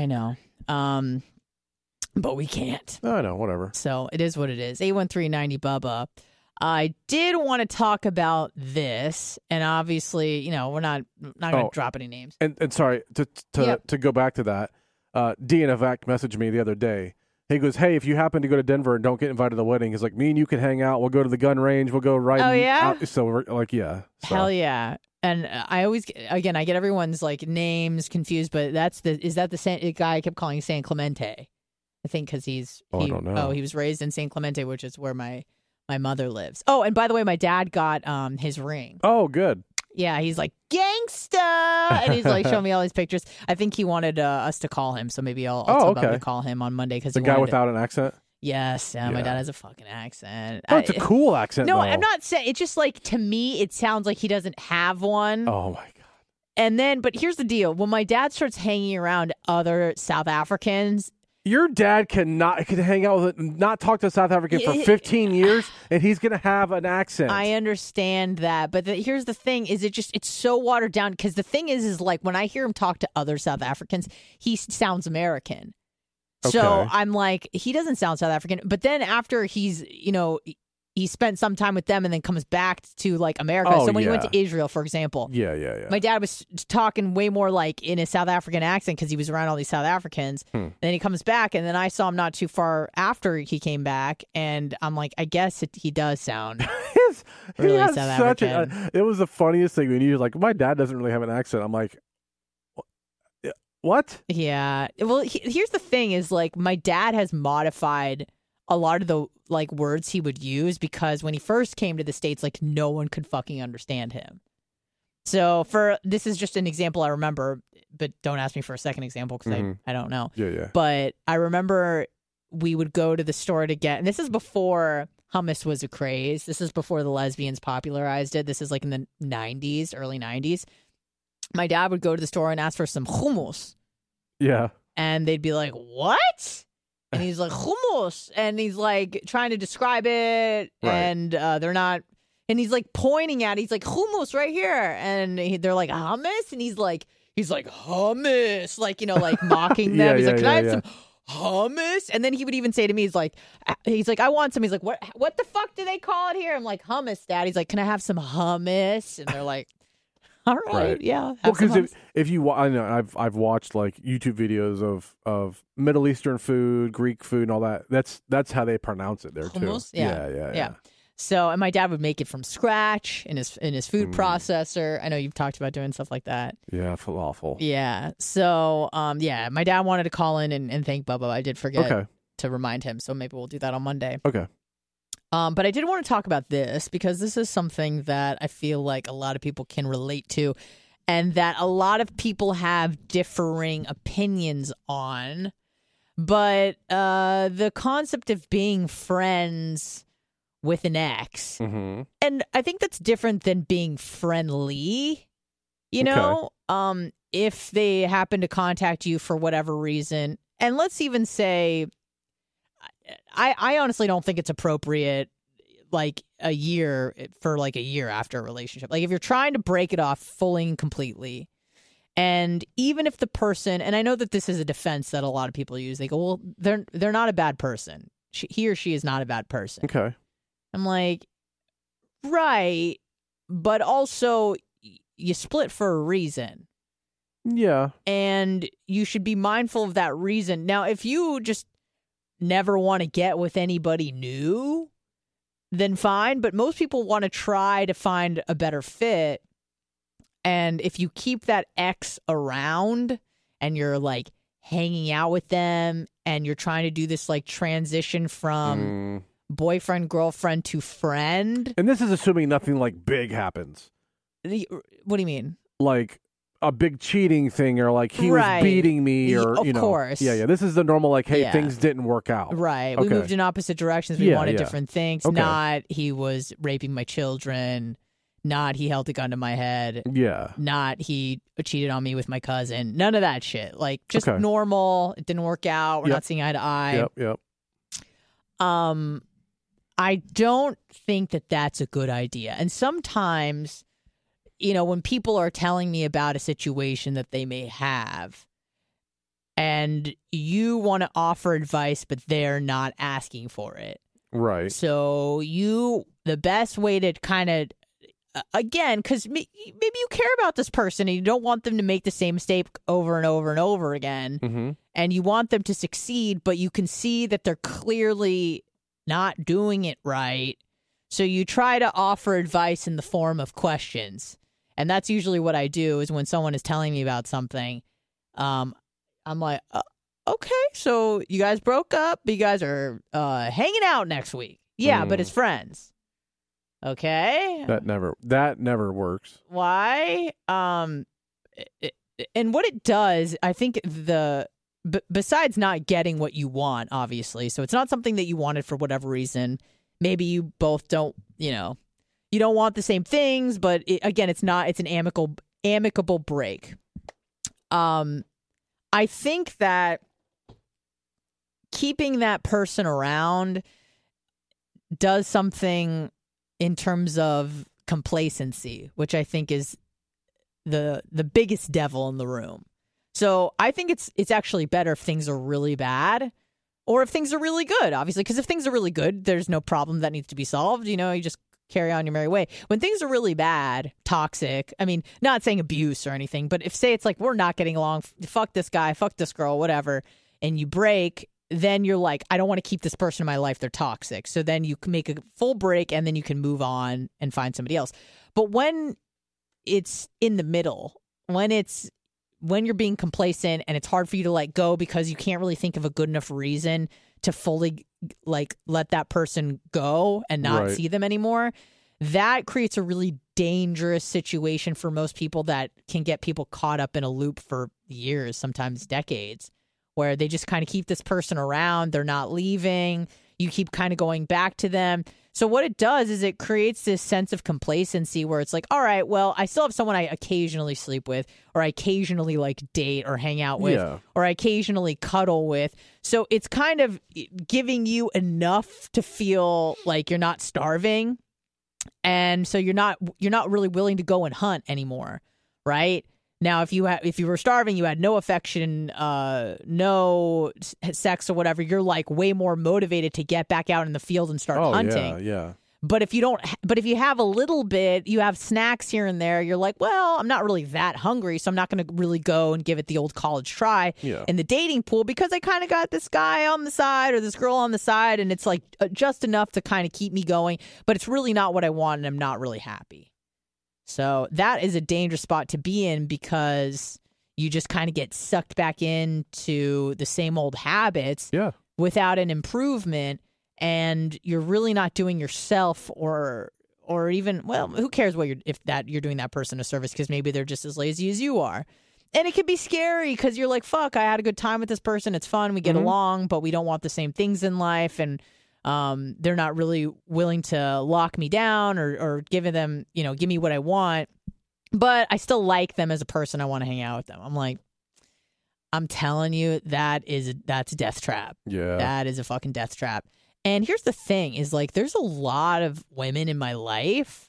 But we can't. I know, whatever. So it is what it is. 813-90 Bubba. I did want to talk about this, and obviously, you know, we're not going to drop any names. And sorry to go back to that. DNFAC messaged me the other day. He goes, "Hey, if you happen to go to Denver and don't get invited to the wedding, he's like, me and you can hang out. We'll go to the gun range. We'll go riding." Oh, yeah? Out. So we're like, yeah. So. Hell yeah. And I always, again, I get everyone's like names confused, but is that the same guy I kept calling San Clemente? I think because I don't know. He was raised in San Clemente, which is where my mother lives. Oh, and by the way, my dad got his ring. Oh, good. Yeah, he's like, gangsta! And he's like showing me all these pictures. I think he wanted us to call him, so maybe I'll tell him to call him on Monday. Cause the guy without an accent? Yes, my dad has a fucking accent. Oh, it's a cool accent, No, though. I'm not saying, it's just like, to me, it sounds like he doesn't have one. Oh, my God. And then, but here's the deal. When my dad starts hanging around other South Africans, your dad can hang out with not talk to a South African for 15 years, and he's going to have an accent. I understand that, but here's the thing: is it's so watered down? Because the thing is like when I hear him talk to other South Africans, he sounds American. Okay. So I'm like, he doesn't sound South African. But then after he spent some time with them and then comes back to like America. Oh, so when he went to Israel, for example, yeah. my dad was talking way more like in a South African accent because he was around all these South Africans. And then he comes back, and then I saw him not too far after he came back, and I'm like, I guess he does sound really South African. It was the funniest thing when you were like, my dad doesn't really have an accent. I'm like, what? Yeah. Well, here's the thing: is like my dad has modified a lot of the like words he would use because when he first came to the States, like no one could fucking understand him. So this is just an example I remember, but don't ask me for a second example because I don't know. Yeah. But I remember we would go to the store to get, and this is before hummus was a craze. This is before the lesbians popularized it. This is like in the 90s, early 90s. My dad would go to the store and ask for some hummus. Yeah. And they'd be like, what? And he's like, hummus. And he's like trying to describe it. Right. And they're not. And he's like pointing at it. He's like, hummus right here. And they're like, hummus? And he's like, hummus. Like, like mocking them. He's like, can I have some hummus? And then he would even say to me, he's like, I want some. He's like, what the fuck do they call it here? I'm like, hummus, Dad. He's like, can I have some hummus? And they're like, all right, yeah. Well, because if you, I know I've watched like YouTube videos of Middle Eastern food, Greek food, and all that. That's how they pronounce it there hummus? too. Yeah. So, and my dad would make it from scratch in his food processor. I know you've talked about doing stuff like that. Yeah, falafel. Yeah. So, my dad wanted to call in and thank Bubba. I did forget to remind him, so maybe we'll do that on Monday. Okay. But I did want to talk about this because this is something that I feel like a lot of people can relate to and that a lot of people have differing opinions on. But the concept of being friends with an ex, and I think that's different than being friendly, if they happen to contact you for whatever reason. And let's even say, I honestly don't think it's appropriate like a year after a relationship. Like if you're trying to break it off fully and completely, and even if the person, and I know that this is a defense that a lot of people use, they go, well, they're not a bad person. He or she is not a bad person. Okay. I'm like, right, but also you split for a reason. Yeah. And you should be mindful of that reason. Now, if you just never want to get with anybody new, then fine. But most people want to try to find a better fit. And if you keep that ex around and you're like hanging out with them and you're trying to do this like transition from boyfriend, girlfriend to friend. And this is assuming nothing like big happens. What do you mean? Like a big cheating thing or like he was beating me or, of course. Yeah. This is the normal like, hey, things didn't work out. Right. We moved in opposite directions. We wanted different things. Okay. Not he was raping my children. not he held a gun to my head, Yeah. not he cheated on me with my cousin. None of that shit. Like, just Okay. normal. It didn't work out. We're Yep. not seeing eye to eye. Yep. I don't think that that's a good idea. And sometimes, when people are telling me about a situation that they may have, and you want to offer advice, but they're not asking for it. Right. So the best way to kind of, again, because maybe you care about this person and you don't want them to make the same mistake over and over and over again. Mm-hmm. And you want them to succeed, but you can see that they're clearly not doing it right. So you try to offer advice in the form of questions. And that's usually what I do is when someone is telling me about something, I'm like, okay, so you guys broke up, but you guys are hanging out next week. Yeah, but as friends. Okay. That never works. Why? And what it does, I think besides not getting what you want, obviously, so it's not something that you wanted for whatever reason. Maybe you both don't, you don't want the same things, but again, it's an amicable break. I think that keeping that person around does something in terms of complacency, which I think is the biggest devil in the room. So I think it's actually better if things are really bad or if things are really good, obviously, because if things are really good, there's no problem that needs to be solved. You just carry on your merry way. When things are really bad, toxic, I mean, not saying abuse or anything, but if, say, it's like we're not getting along, fuck this guy, fuck this girl, whatever, and you break, then you're like, I don't want to keep this person in my life. They're toxic. So then you can make a full break and then you can move on and find somebody else. But when it's in the middle, when you're being complacent and it's hard for you to let go because you can't really think of a good enough reason to fully let that person go and not see them anymore, that creates a really dangerous situation for most people that can get people caught up in a loop for years, sometimes decades, where they just kind of keep this person around. They're not leaving. You keep kind of going back to them. So what it does is it creates this sense of complacency where it's like, all right, well, I still have someone I occasionally sleep with, or I occasionally date or hang out with, or I occasionally cuddle with. So it's kind of giving you enough to feel like you're not starving. And so you're not really willing to go and hunt anymore, right? Now, if you were starving, you had no affection, no sex or whatever, you're way more motivated to get back out in the field and start hunting. Yeah. But if you have a little bit, you have snacks here and there, you're like, well, I'm not really that hungry, so I'm not going to really go and give it the old college try in the dating pool because I kind of got this guy on the side or this girl on the side, and it's just enough to kind of keep me going, but it's really not what I want, and I'm not really happy. So that is a dangerous spot to be in because you just kind of get sucked back into the same old habits without an improvement, and you're really not doing yourself or even, well, who cares if you're doing that person a service because maybe they're just as lazy as you are. And it can be scary because you're like, fuck, I had a good time with this person. It's fun. We get along, but we don't want the same things in life. And they're not really willing to lock me down or give me what I want, but I still like them as a person. I want to hang out with them. I'm telling you, that's a death trap. Yeah. That is a fucking death trap. And here's the thing is there's a lot of women in my life,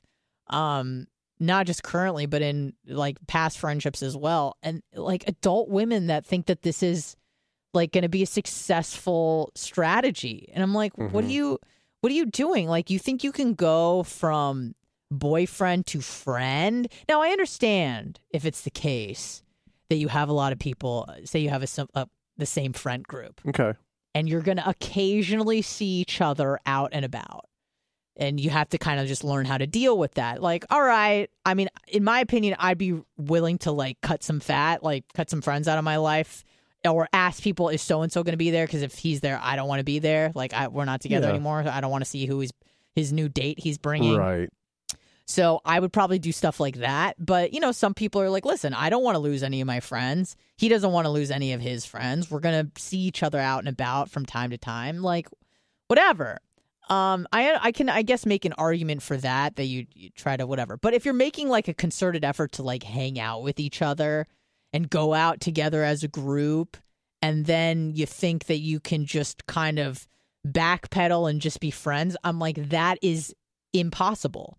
not just currently, but in past friendships as well. And adult women that think that this is going to be a successful strategy. And I'm like, what are you doing? You think you can go from boyfriend to friend? Now, I understand if it's the case that you have a lot of people, say you have the same friend group. Okay. And you're going to occasionally see each other out and about. And you have to kind of just learn how to deal with that. All right. I mean, in my opinion, I'd be willing to cut some fat, cut some friends out of my life. Or ask people, is so-and-so going to be there? Because if he's there, I don't want to be there. We're not together anymore. I don't want to see who his new date he's bringing. Right. So I would probably do stuff like that. But, some people are like, listen, I don't want to lose any of my friends. He doesn't want to lose any of his friends. We're going to see each other out and about from time to time. Whatever. I can, I guess, make an argument for that you try to whatever. But if you're making like a concerted effort to like hang out with each other and go out together as a group, and then you think that you can just kind of backpedal and just be friends, I'm like, that is impossible.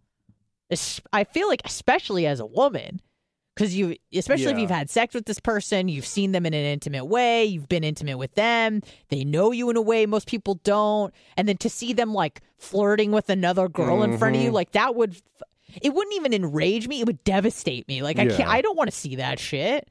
I feel like, especially as a woman, because especially if you've had sex with this person, you've seen them in an intimate way, you've been intimate with them, they know you in a way most people don't, and then to see them like flirting with another girl in front of you, like that it wouldn't even enrage me, it would devastate me. Like I don't want to see that shit.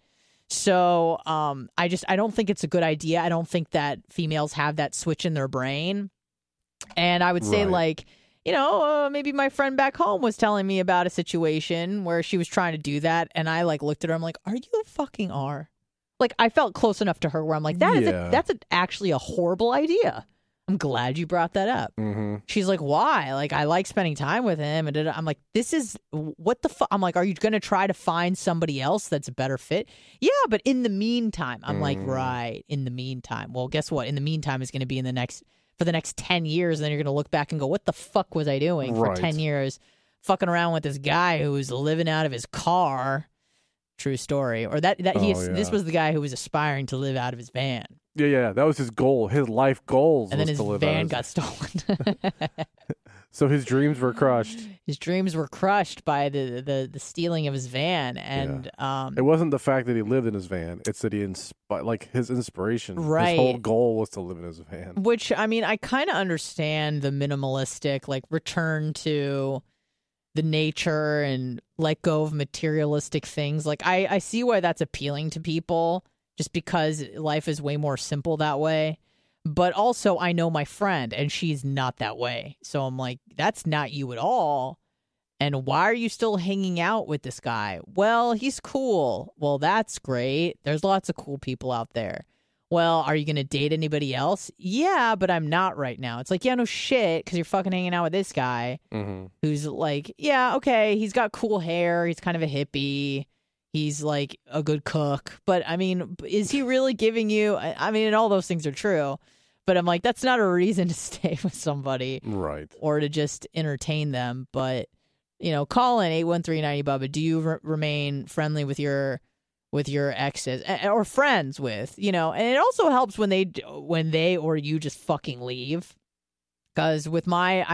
So I don't think it's a good idea. I don't think that females have that switch in their brain. And I would say like, maybe my friend back home was telling me about a situation where she was trying to do that, and I like looked at her. I'm like, "Are you a fucking R?" Like I felt close enough to her where I'm like, that's actually a horrible idea. I'm glad you brought that up. Mm-hmm. She's like, "Why?" Like I like spending time with him, and I'm like, "This is what the fuck." I'm like, "Are you going to try to find somebody else that's a better fit?" Yeah, but in the meantime, I'm like, right. In the meantime, well, guess what? In the meantime is going to be for the next 10 years, and then you're going to look back and go, what the fuck was I doing for 10 years fucking around with this guy who was living out of his car? True story. Or this was the guy who was aspiring to live out of his van. Yeah. That was his goal. His life goals and was then to his live van got stolen. So his dreams were crushed. His dreams were crushed by the stealing of his van, and it wasn't the fact that he lived in his van; it's that his inspiration. Right. His whole goal was to live in his van. Which I mean, I kind of understand the minimalistic, like return to the nature and let go of materialistic things. Like I see why that's appealing to people, just because life is way more simple that way. But also, I know my friend, and she's not that way. So I'm like, that's not you at all. And why are you still hanging out with this guy? Well, he's cool. Well, that's great. There's lots of cool people out there. Well, are you going to date anybody else? Yeah, but I'm not right now. It's like, yeah, no shit, because you're fucking hanging out with this guy who's like, yeah, okay, he's got cool hair. He's kind of a hippie. He's like a good cook. But I mean, is he really giving you, I mean, and all those things are true. But I'm like, that's not a reason to stay with somebody. Right. Or to just entertain them. But, call in 813-90-BUBBA. Do you remain friendly with your exes or friends with, and it also helps when they or you just fucking leave. Because with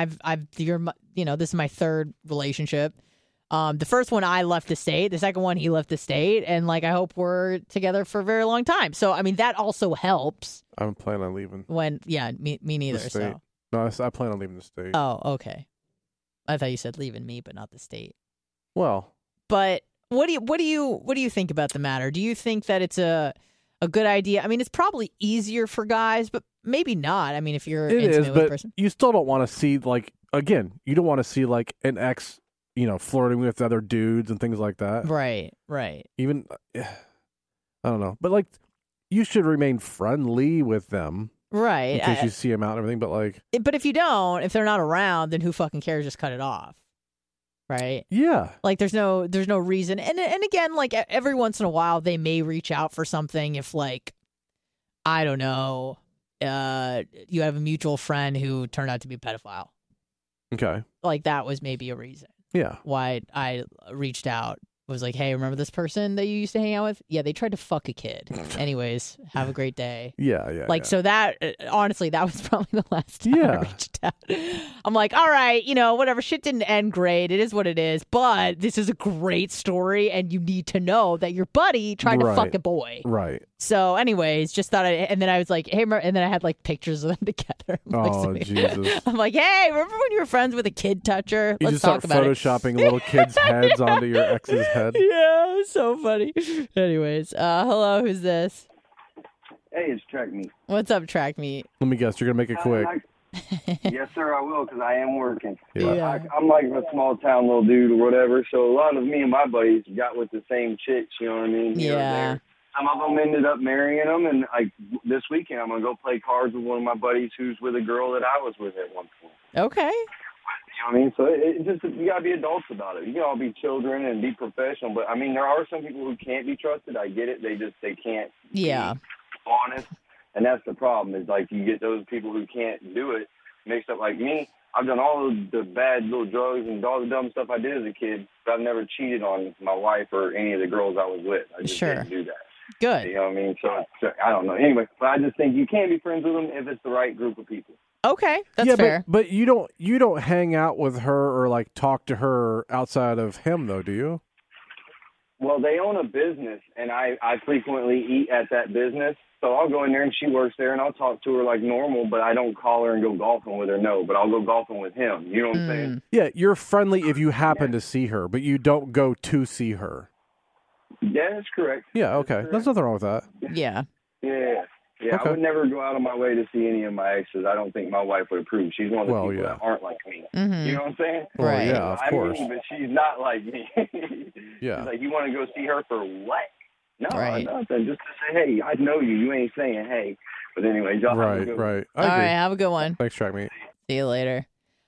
this is my third relationship. The first one, I left the state. The second one, he left the state. And, like, I hope we're together for a very long time. So, I mean, that also helps. I'm planning on leaving. Me neither. So. No, I plan on leaving the state. Oh, okay. I thought you said leaving me, but not the state. Well. But what do you think about the matter? Do you think that it's a good idea? I mean, it's probably easier for guys, but maybe not. I mean, if you're intimate with a person. You still don't want to see, like, again, you don't want to see, like, an ex, flirting with other dudes and things like that. Right. Even, I don't know. But, like, you should remain friendly with them. Right. In case you see them out and everything, but, like. But if you don't, if they're not around, then who fucking cares? Just cut it off. Right? Yeah. Like, there's no reason. And again, like, every once in a while, they may reach out for something if, like, I don't know, you have a mutual friend who turned out to be a pedophile. Okay. Like, that was maybe a reason. Yeah. Why I reached out. Was like, hey, remember this person that you used to hang out with? Yeah, they tried to fuck a kid. Anyways, have a great day. Yeah. Like, so that, honestly, that was probably the last time I reached out. I'm like, all right, whatever, shit didn't end great. It is what it is. But this is a great story, and you need to know that your buddy tried to fuck a boy. Right. So, anyways, just thought and then I was like, hey, and then I had, like, pictures of them together. Jesus. I'm like, hey, remember when you were friends with a kid toucher? Let's talk about it. You just start photoshopping little kids' heads onto your ex's head. Yeah, it was so funny. Anyways, hello, who's this? Hey, it's Track Meet. What's up, Track Meet? Let me guess, you're going to make it quick. Yes, sir, I will, because I am working. Yeah. I'm like a small town little dude or whatever, so a lot of me and my buddies got with the same chicks, you know what I mean? Yeah. Some of them ended up marrying them, and like this weekend I'm going to go play cards with one of my buddies who's with a girl that I was with at one point. Okay. You know what I mean? So it just, you got to be adults about it. You can all be children and be professional, but I mean, there are some people who can't be trusted. I get it. They can't be honest. And that's the problem is like you get those people who can't do it. mixed up like me. I've done all of the bad little drugs and all the dumb stuff I did as a kid, but I've never cheated on my wife or any of the girls I was with. I just didn't do that. Good. You know what I mean? So I don't know. Anyway, but I just think you can be friends with them if it's the right group of people. Okay, that's fair. But you don't hang out with her or like talk to her outside of him though, do you? Well, they own a business, and I frequently eat at that business. So I'll go in there, and she works there, and I'll talk to her like normal, but I don't call her and go golfing with her, no. But I'll go golfing with him. You know what I'm saying? Yeah, you're friendly if you happen to see her, but you don't go to see her. Yeah, that's correct. Yeah, okay. There's nothing wrong with that. Yeah. Yeah. Yeah, Okay. I would never go out of my way to see any of my exes. I don't think my wife would approve. She's one of the people that aren't like me. Mm-hmm. You know what I'm saying? Well, Right. yeah, of course. I mean, but she's not like me. Yeah. She's like, you want to go see her for what? No, Right. nothing. Just to say, hey, I know you. You ain't saying hey. But anyway, y'all have a good one. Right. All right, have a good one. Thanks, Track Meet. See you later.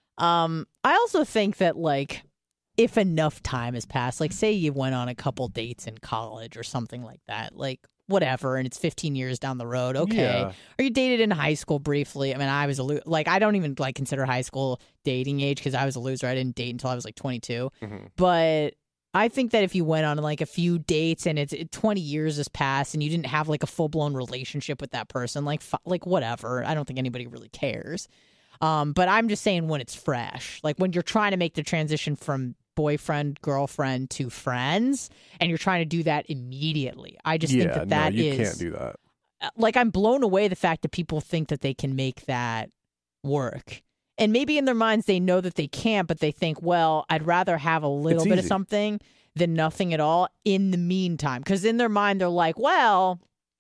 I also think that, like, if enough time has passed, like, say you went on a couple dates in college or something like that, like, whatever, and it's 15 years down the road, okay. Yeah. Or you dated in high school briefly. I mean, I was I don't even, like, consider high school dating age because I was a loser. I didn't date until I was, like, 22. Mm-hmm. But I think that if you went on, like, a few dates and 20 years has passed and you didn't have, like, a full-blown relationship with that person, like whatever. I don't think anybody really cares. But I'm just saying when it's fresh, like when you're trying to make the transition from boyfriend, girlfriend to friends, and you're trying to do that immediately. I just think that you can't do that. Like, I'm blown away the fact that people think that they can make that work. And maybe in their minds they know that they can't, but they think, well, I'd rather have a little bit of something than nothing at all in the meantime. Because in their mind they're like, well,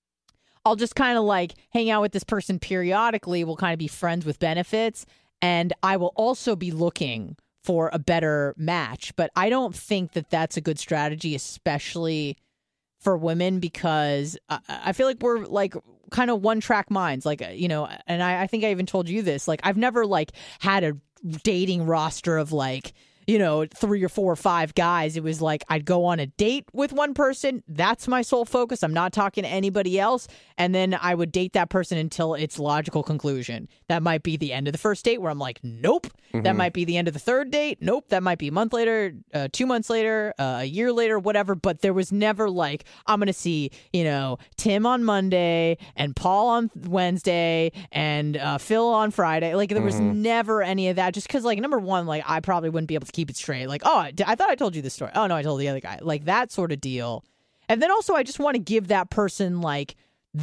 I'll just kind of like hang out with this person periodically. We'll kind of be friends with benefits. And I will also be looking for a better match. But I don't think that that's a good strategy, especially for women, because I feel like we're like kind of one-track minds. Like, you know, and I think I even told you this. Like, I've never like had a dating roster of like, you know, 3 or 4 or 5 guys. It was like I'd go on a date with one person. That's my sole focus. I'm not talking to anybody else. And then I would date that person until its logical conclusion. That might be the end of the first date where I'm like, nope. That might be the end of the third date. Nope. That might be a month later, 2 months later, a year later, whatever. But there was never like, I'm going to see, you know, Tim on Monday and Paul on Wednesday and Phil on Friday. Like, there was never any of that, just because, like, number one, like, I probably wouldn't be able to keep it straight. Like, oh, I thought I told you this story. Oh, no, I told the other guy. Like, that sort of deal. And then also, I just want to give that person, like,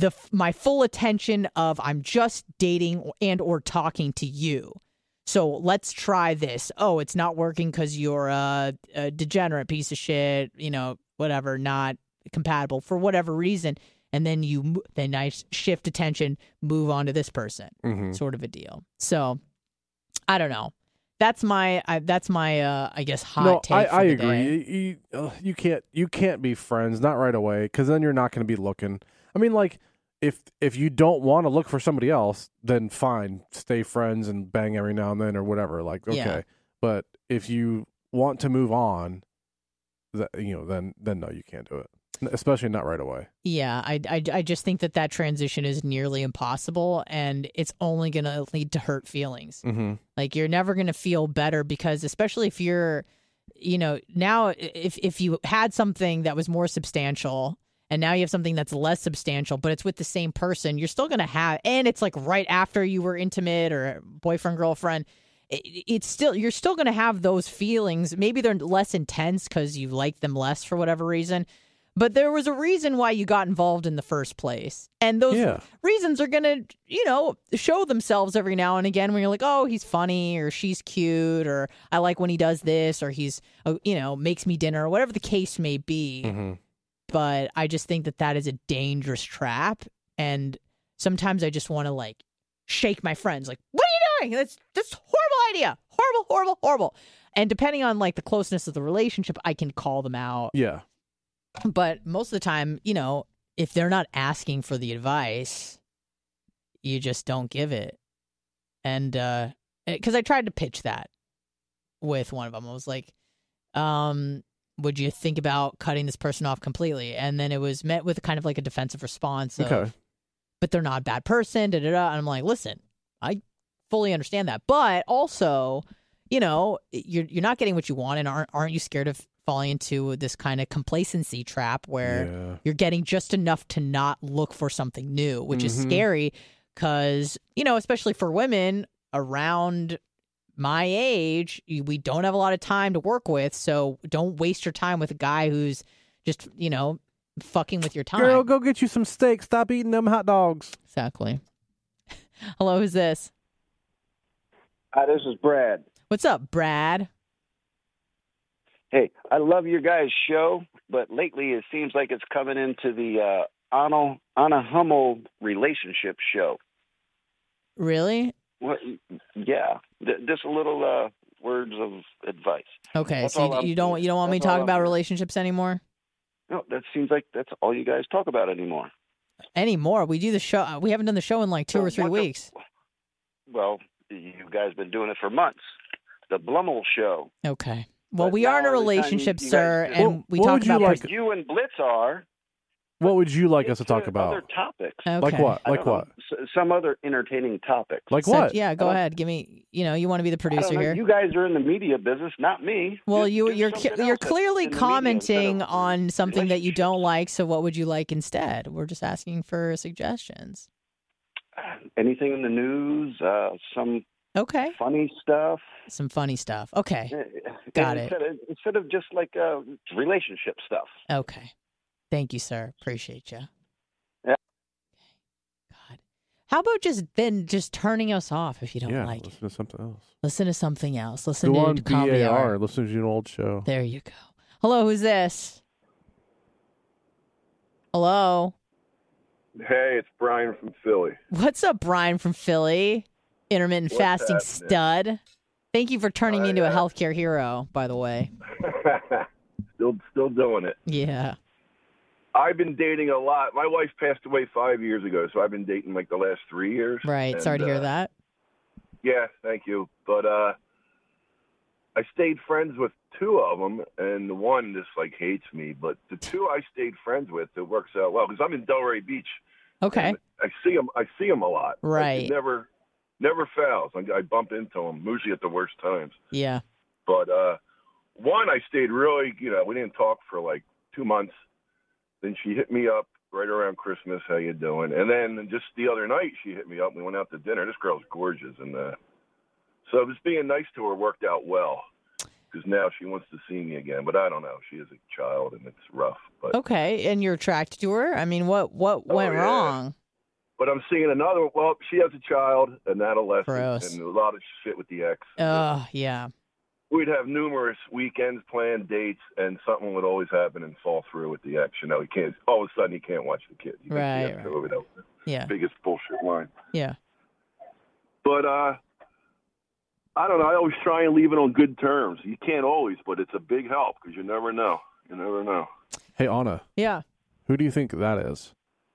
my full attention of I'm just dating and or talking to you. So let's try this. Oh, it's not working because you're a degenerate piece of shit, you know, whatever, not compatible for whatever reason. And then then I shift attention, move on to this person, sort of a deal. So I don't know. That's my I guess hot take. I agree. You can't be friends, not right away, because then you're not going to be looking. I mean, like, if you don't want to look for somebody else, then fine, stay friends and bang every now and then or whatever. Like, okay, yeah. But if you want to move on, then no, you can't do it, especially not right away. Yeah, I just think that transition is nearly impossible, and it's only going to lead to hurt feelings. Like, you're never going to feel better, because especially if you're, you know, now if you had something that was more substantial and now you have something that's less substantial, but it's with the same person, you're still going to have, and it's like right after you were intimate or boyfriend, girlfriend, it's still, you're still going to have those feelings. Maybe they're less intense because you like them less for whatever reason. But there was a reason why you got involved in the first place. And those reasons are going to, you know, show themselves every now and again when you're like, oh, he's funny, or she's cute, or I like when he does this, or he's, you know, makes me dinner, or whatever the case may be. But I just think that is a dangerous trap. And sometimes I just want to, like, shake my friends. Like, what are you doing? That's a horrible idea. Horrible, horrible, horrible. And depending on, like, the closeness of the relationship, I can call them out. Yeah. But most of the time, you know, if they're not asking for the advice, you just don't give it. And because I tried to pitch that with one of them. I was like, would you think about cutting this person off completely? And then it was met with kind of like a defensive response of, but they're not a bad person, da-da-da. And I'm like, listen, I fully understand that. But also, you're not getting what you want, and aren't you scared of falling into this kind of complacency trap where you're getting just enough to not look for something new, which is scary because, especially for women around my age, we don't have a lot of time to work with. So don't waste your time with a guy who's just, fucking with your time. Girl, go get you some steak. Stop eating them hot dogs. Exactly. Hello, who's this? Hi, this is Brad. What's up, Brad? Hey, I love your guys' show, but lately it seems like it's coming into the Anna Hummel relationship show. Really? Well, yeah. Just a little words of advice. Okay, That's so you don't want me to talk about relationships anymore? No, that seems like that's all you guys talk about anymore. Anymore? We do the show. We haven't done the show in like 2 or 3 weeks. Well, you guys been doing it for months. The Blummel show. Okay. Well, But we are in a now every time relationship, you sir, guys- and we What talk would you about like- You and Blitz are. What would you like us to Get talk to about? Other topics. Okay. Like what? I Like don't know, what? some other entertaining topics. Like So, what? yeah, go ahead. Give me. You want to be the I don't producer know. here? You guys are in the media business, not me. Well, Just do you're something you're else that's clearly in the media instead commenting of on something that you don't relationships. like. So, what would you like instead? We're just asking for suggestions. Anything in the news, some Okay, funny stuff. some funny stuff. Okay, And Got it. Instead of just like relationship stuff. okay. Thank you, sir. Appreciate you. Yeah. God, how about just turning us off if you don't Yeah, like it? listen to something else. Listen to something else. Listen Go to on Comedy BAR. Hour. Listen to an old show. There you go. Hello, who's this? Hello. Hey, it's Brian from Philly. What's up, Brian from Philly? Intermittent What's fasting happening? stud. Thank you for turning me into a yeah. healthcare hero, by the way. Still doing it. Yeah. I've been dating a lot. My wife passed away 5 years ago, so I've been dating like the last 3 years. Right. And, Sorry to hear that. Yeah, thank you. But I stayed friends with 2 of them, and the one just like hates me. But the 2 I stayed friends with, it works out well because I'm in Delray Beach. Okay. And I see them a lot. Like, Right. it never fails. I bump into them usually at the worst times. Yeah. But one, I stayed really, we didn't talk for like 2 months. Then she hit me up right around Christmas. How you doing? And then just the other night, she hit me up. We went out to dinner. This girl's gorgeous, and so just being nice to her worked out well. Because now she wants to see me again, but I don't know. She is a child, and it's rough. But Okay. And you're attracted to her? I mean, what went yeah. wrong? But I'm seeing another. Well, she has a child, an adolescent, Gross. and a lot of shit with the ex. Oh, yeah. We'd have numerous weekends, planned dates, and something would always happen and fall through with the ex. He can't. All of a sudden, he can't watch the kid. You Right, think he has COVID. That was the Yeah. biggest bullshit line. Yeah. But I don't know. I always try and leave it on good terms. You can't always, but it's a big help because you never know. You never know. Hey, Anna, Yeah. who do you think that is?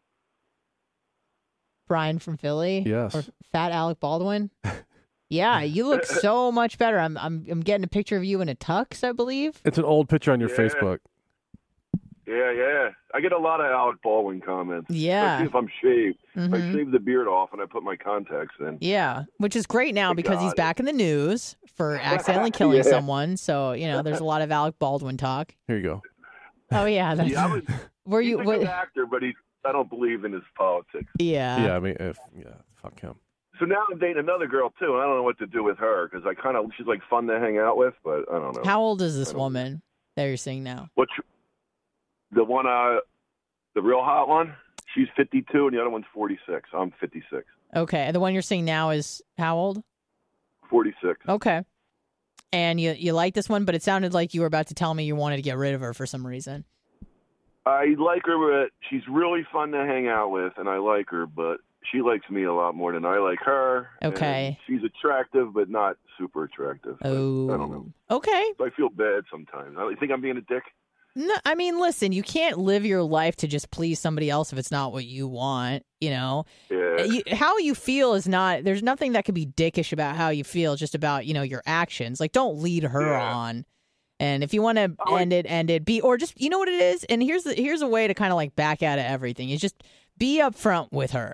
Brian from Philly? Yes. Or Fat Alec Baldwin? Yeah, you look so much better. I'm getting a picture of you in a tux, I believe. It's an old picture on your Yeah. Facebook. Yeah. I get a lot of Alec Baldwin comments. Yeah. Especially if I'm shaved. If I Mhm. shave the beard off and I put my contacts in. Yeah, which is great now Thank because he's God. back in the news for accidentally killing Yeah. someone. So, there's a lot of Alec Baldwin talk. Here you go. Oh, yeah. That's, Yeah, I was, were he's you? a good actor, but I don't believe in his politics. Yeah. Yeah, I mean, fuck him. So now I'm dating another girl too, and I don't know what to do with her because she's like fun to hang out with, but I don't know. How old is this I don't- woman that you're seeing now? The one, the real hot one, she's 52, and the other one's 46. I'm 56. Okay. And the one you're seeing now is how old? 46. Okay. And you like this one, but it sounded like you were about to tell me you wanted to get rid of her for some reason. I like her, but she's really fun to hang out with, and I like her, but she likes me a lot more than I like her. Okay. And she's attractive, but not super attractive. Oh. I don't know. Okay. So I feel bad sometimes. I think I'm being a dick. No, I mean, listen, you can't live your life to just please somebody else if it's not what you want, Yeah. How you feel is not, there's nothing that could be dickish about how you feel, it's just about, your actions. Like, don't lead her Yeah. on. And if you want to end it, or just, you know what it is? And here's a way to kind of like back out of everything. Is just be upfront with her.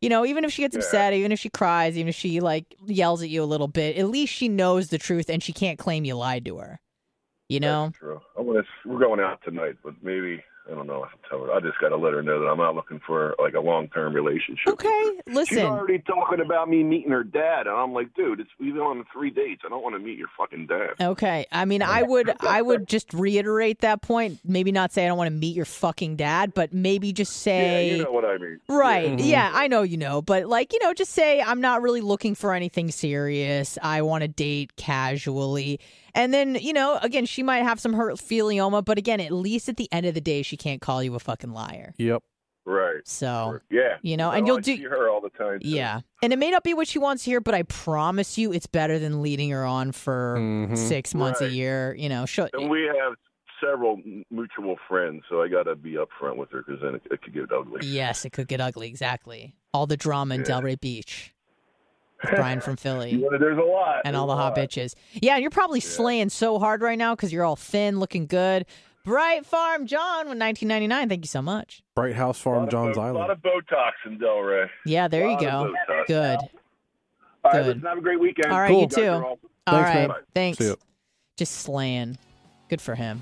even if she gets upset, even if she cries, even if she like yells at you a little bit, at least she knows the truth and she can't claim you lied to her. That's true. We're going out tonight, but maybe, I don't know. I just got to let her know that I'm not looking for like a long-term relationship. Okay, listen. She's already talking about me meeting her dad, and I'm like, dude, we've been on 3 dates. I don't want to meet your fucking dad. Okay, I mean, I would just reiterate that point. Maybe not say I don't want to meet your fucking dad, but maybe just say, yeah, you know what I mean, right? Yeah, I know but like just say I'm not really looking for anything serious. I want to date casually. And then, again, she might have some hurt-feelioma, but again, at least at the end of the day, she can't call you a fucking liar. Yep. Right. So, yeah. And you'll see her all the time. Too. Yeah. And it may not be what she wants to hear, but I promise you it's better than leading her on for 6 months, a year, And we have several mutual friends, so I got to be upfront with her because then it could get ugly. Yes, it could get ugly, exactly. All the drama in Delray Beach. Brian from Philly. There's a lot. And all the hot bitches. Yeah, and you're probably slaying so hard right now because you're all thin, looking good. Bright Farm John with $19.99. Thank you so much. Bright House Farm John's Island. A lot of Botox in Delray. Yeah, there you go. Good. All right, listen, have a great weekend. All right, you too. All right, man. thanks. See ya. Just slaying. Good for him.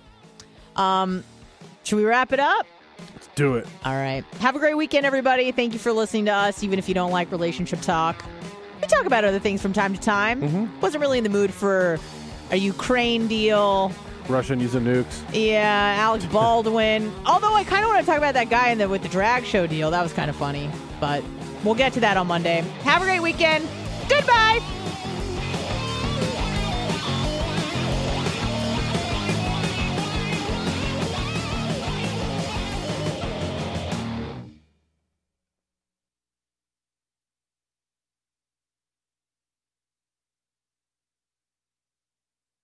Should we wrap it up? Let's do it. All right. Have a great weekend, everybody. Thank you for listening to us, even if you don't like relationship talk. We talk about other things from time to time. Wasn't really in the mood for a Ukraine deal. Russian using nukes. Yeah, Alex Baldwin. Although I kind of want to talk about that guy with the drag show deal. That was kind of funny. But we'll get to that on Monday. Have a great weekend. Goodbye.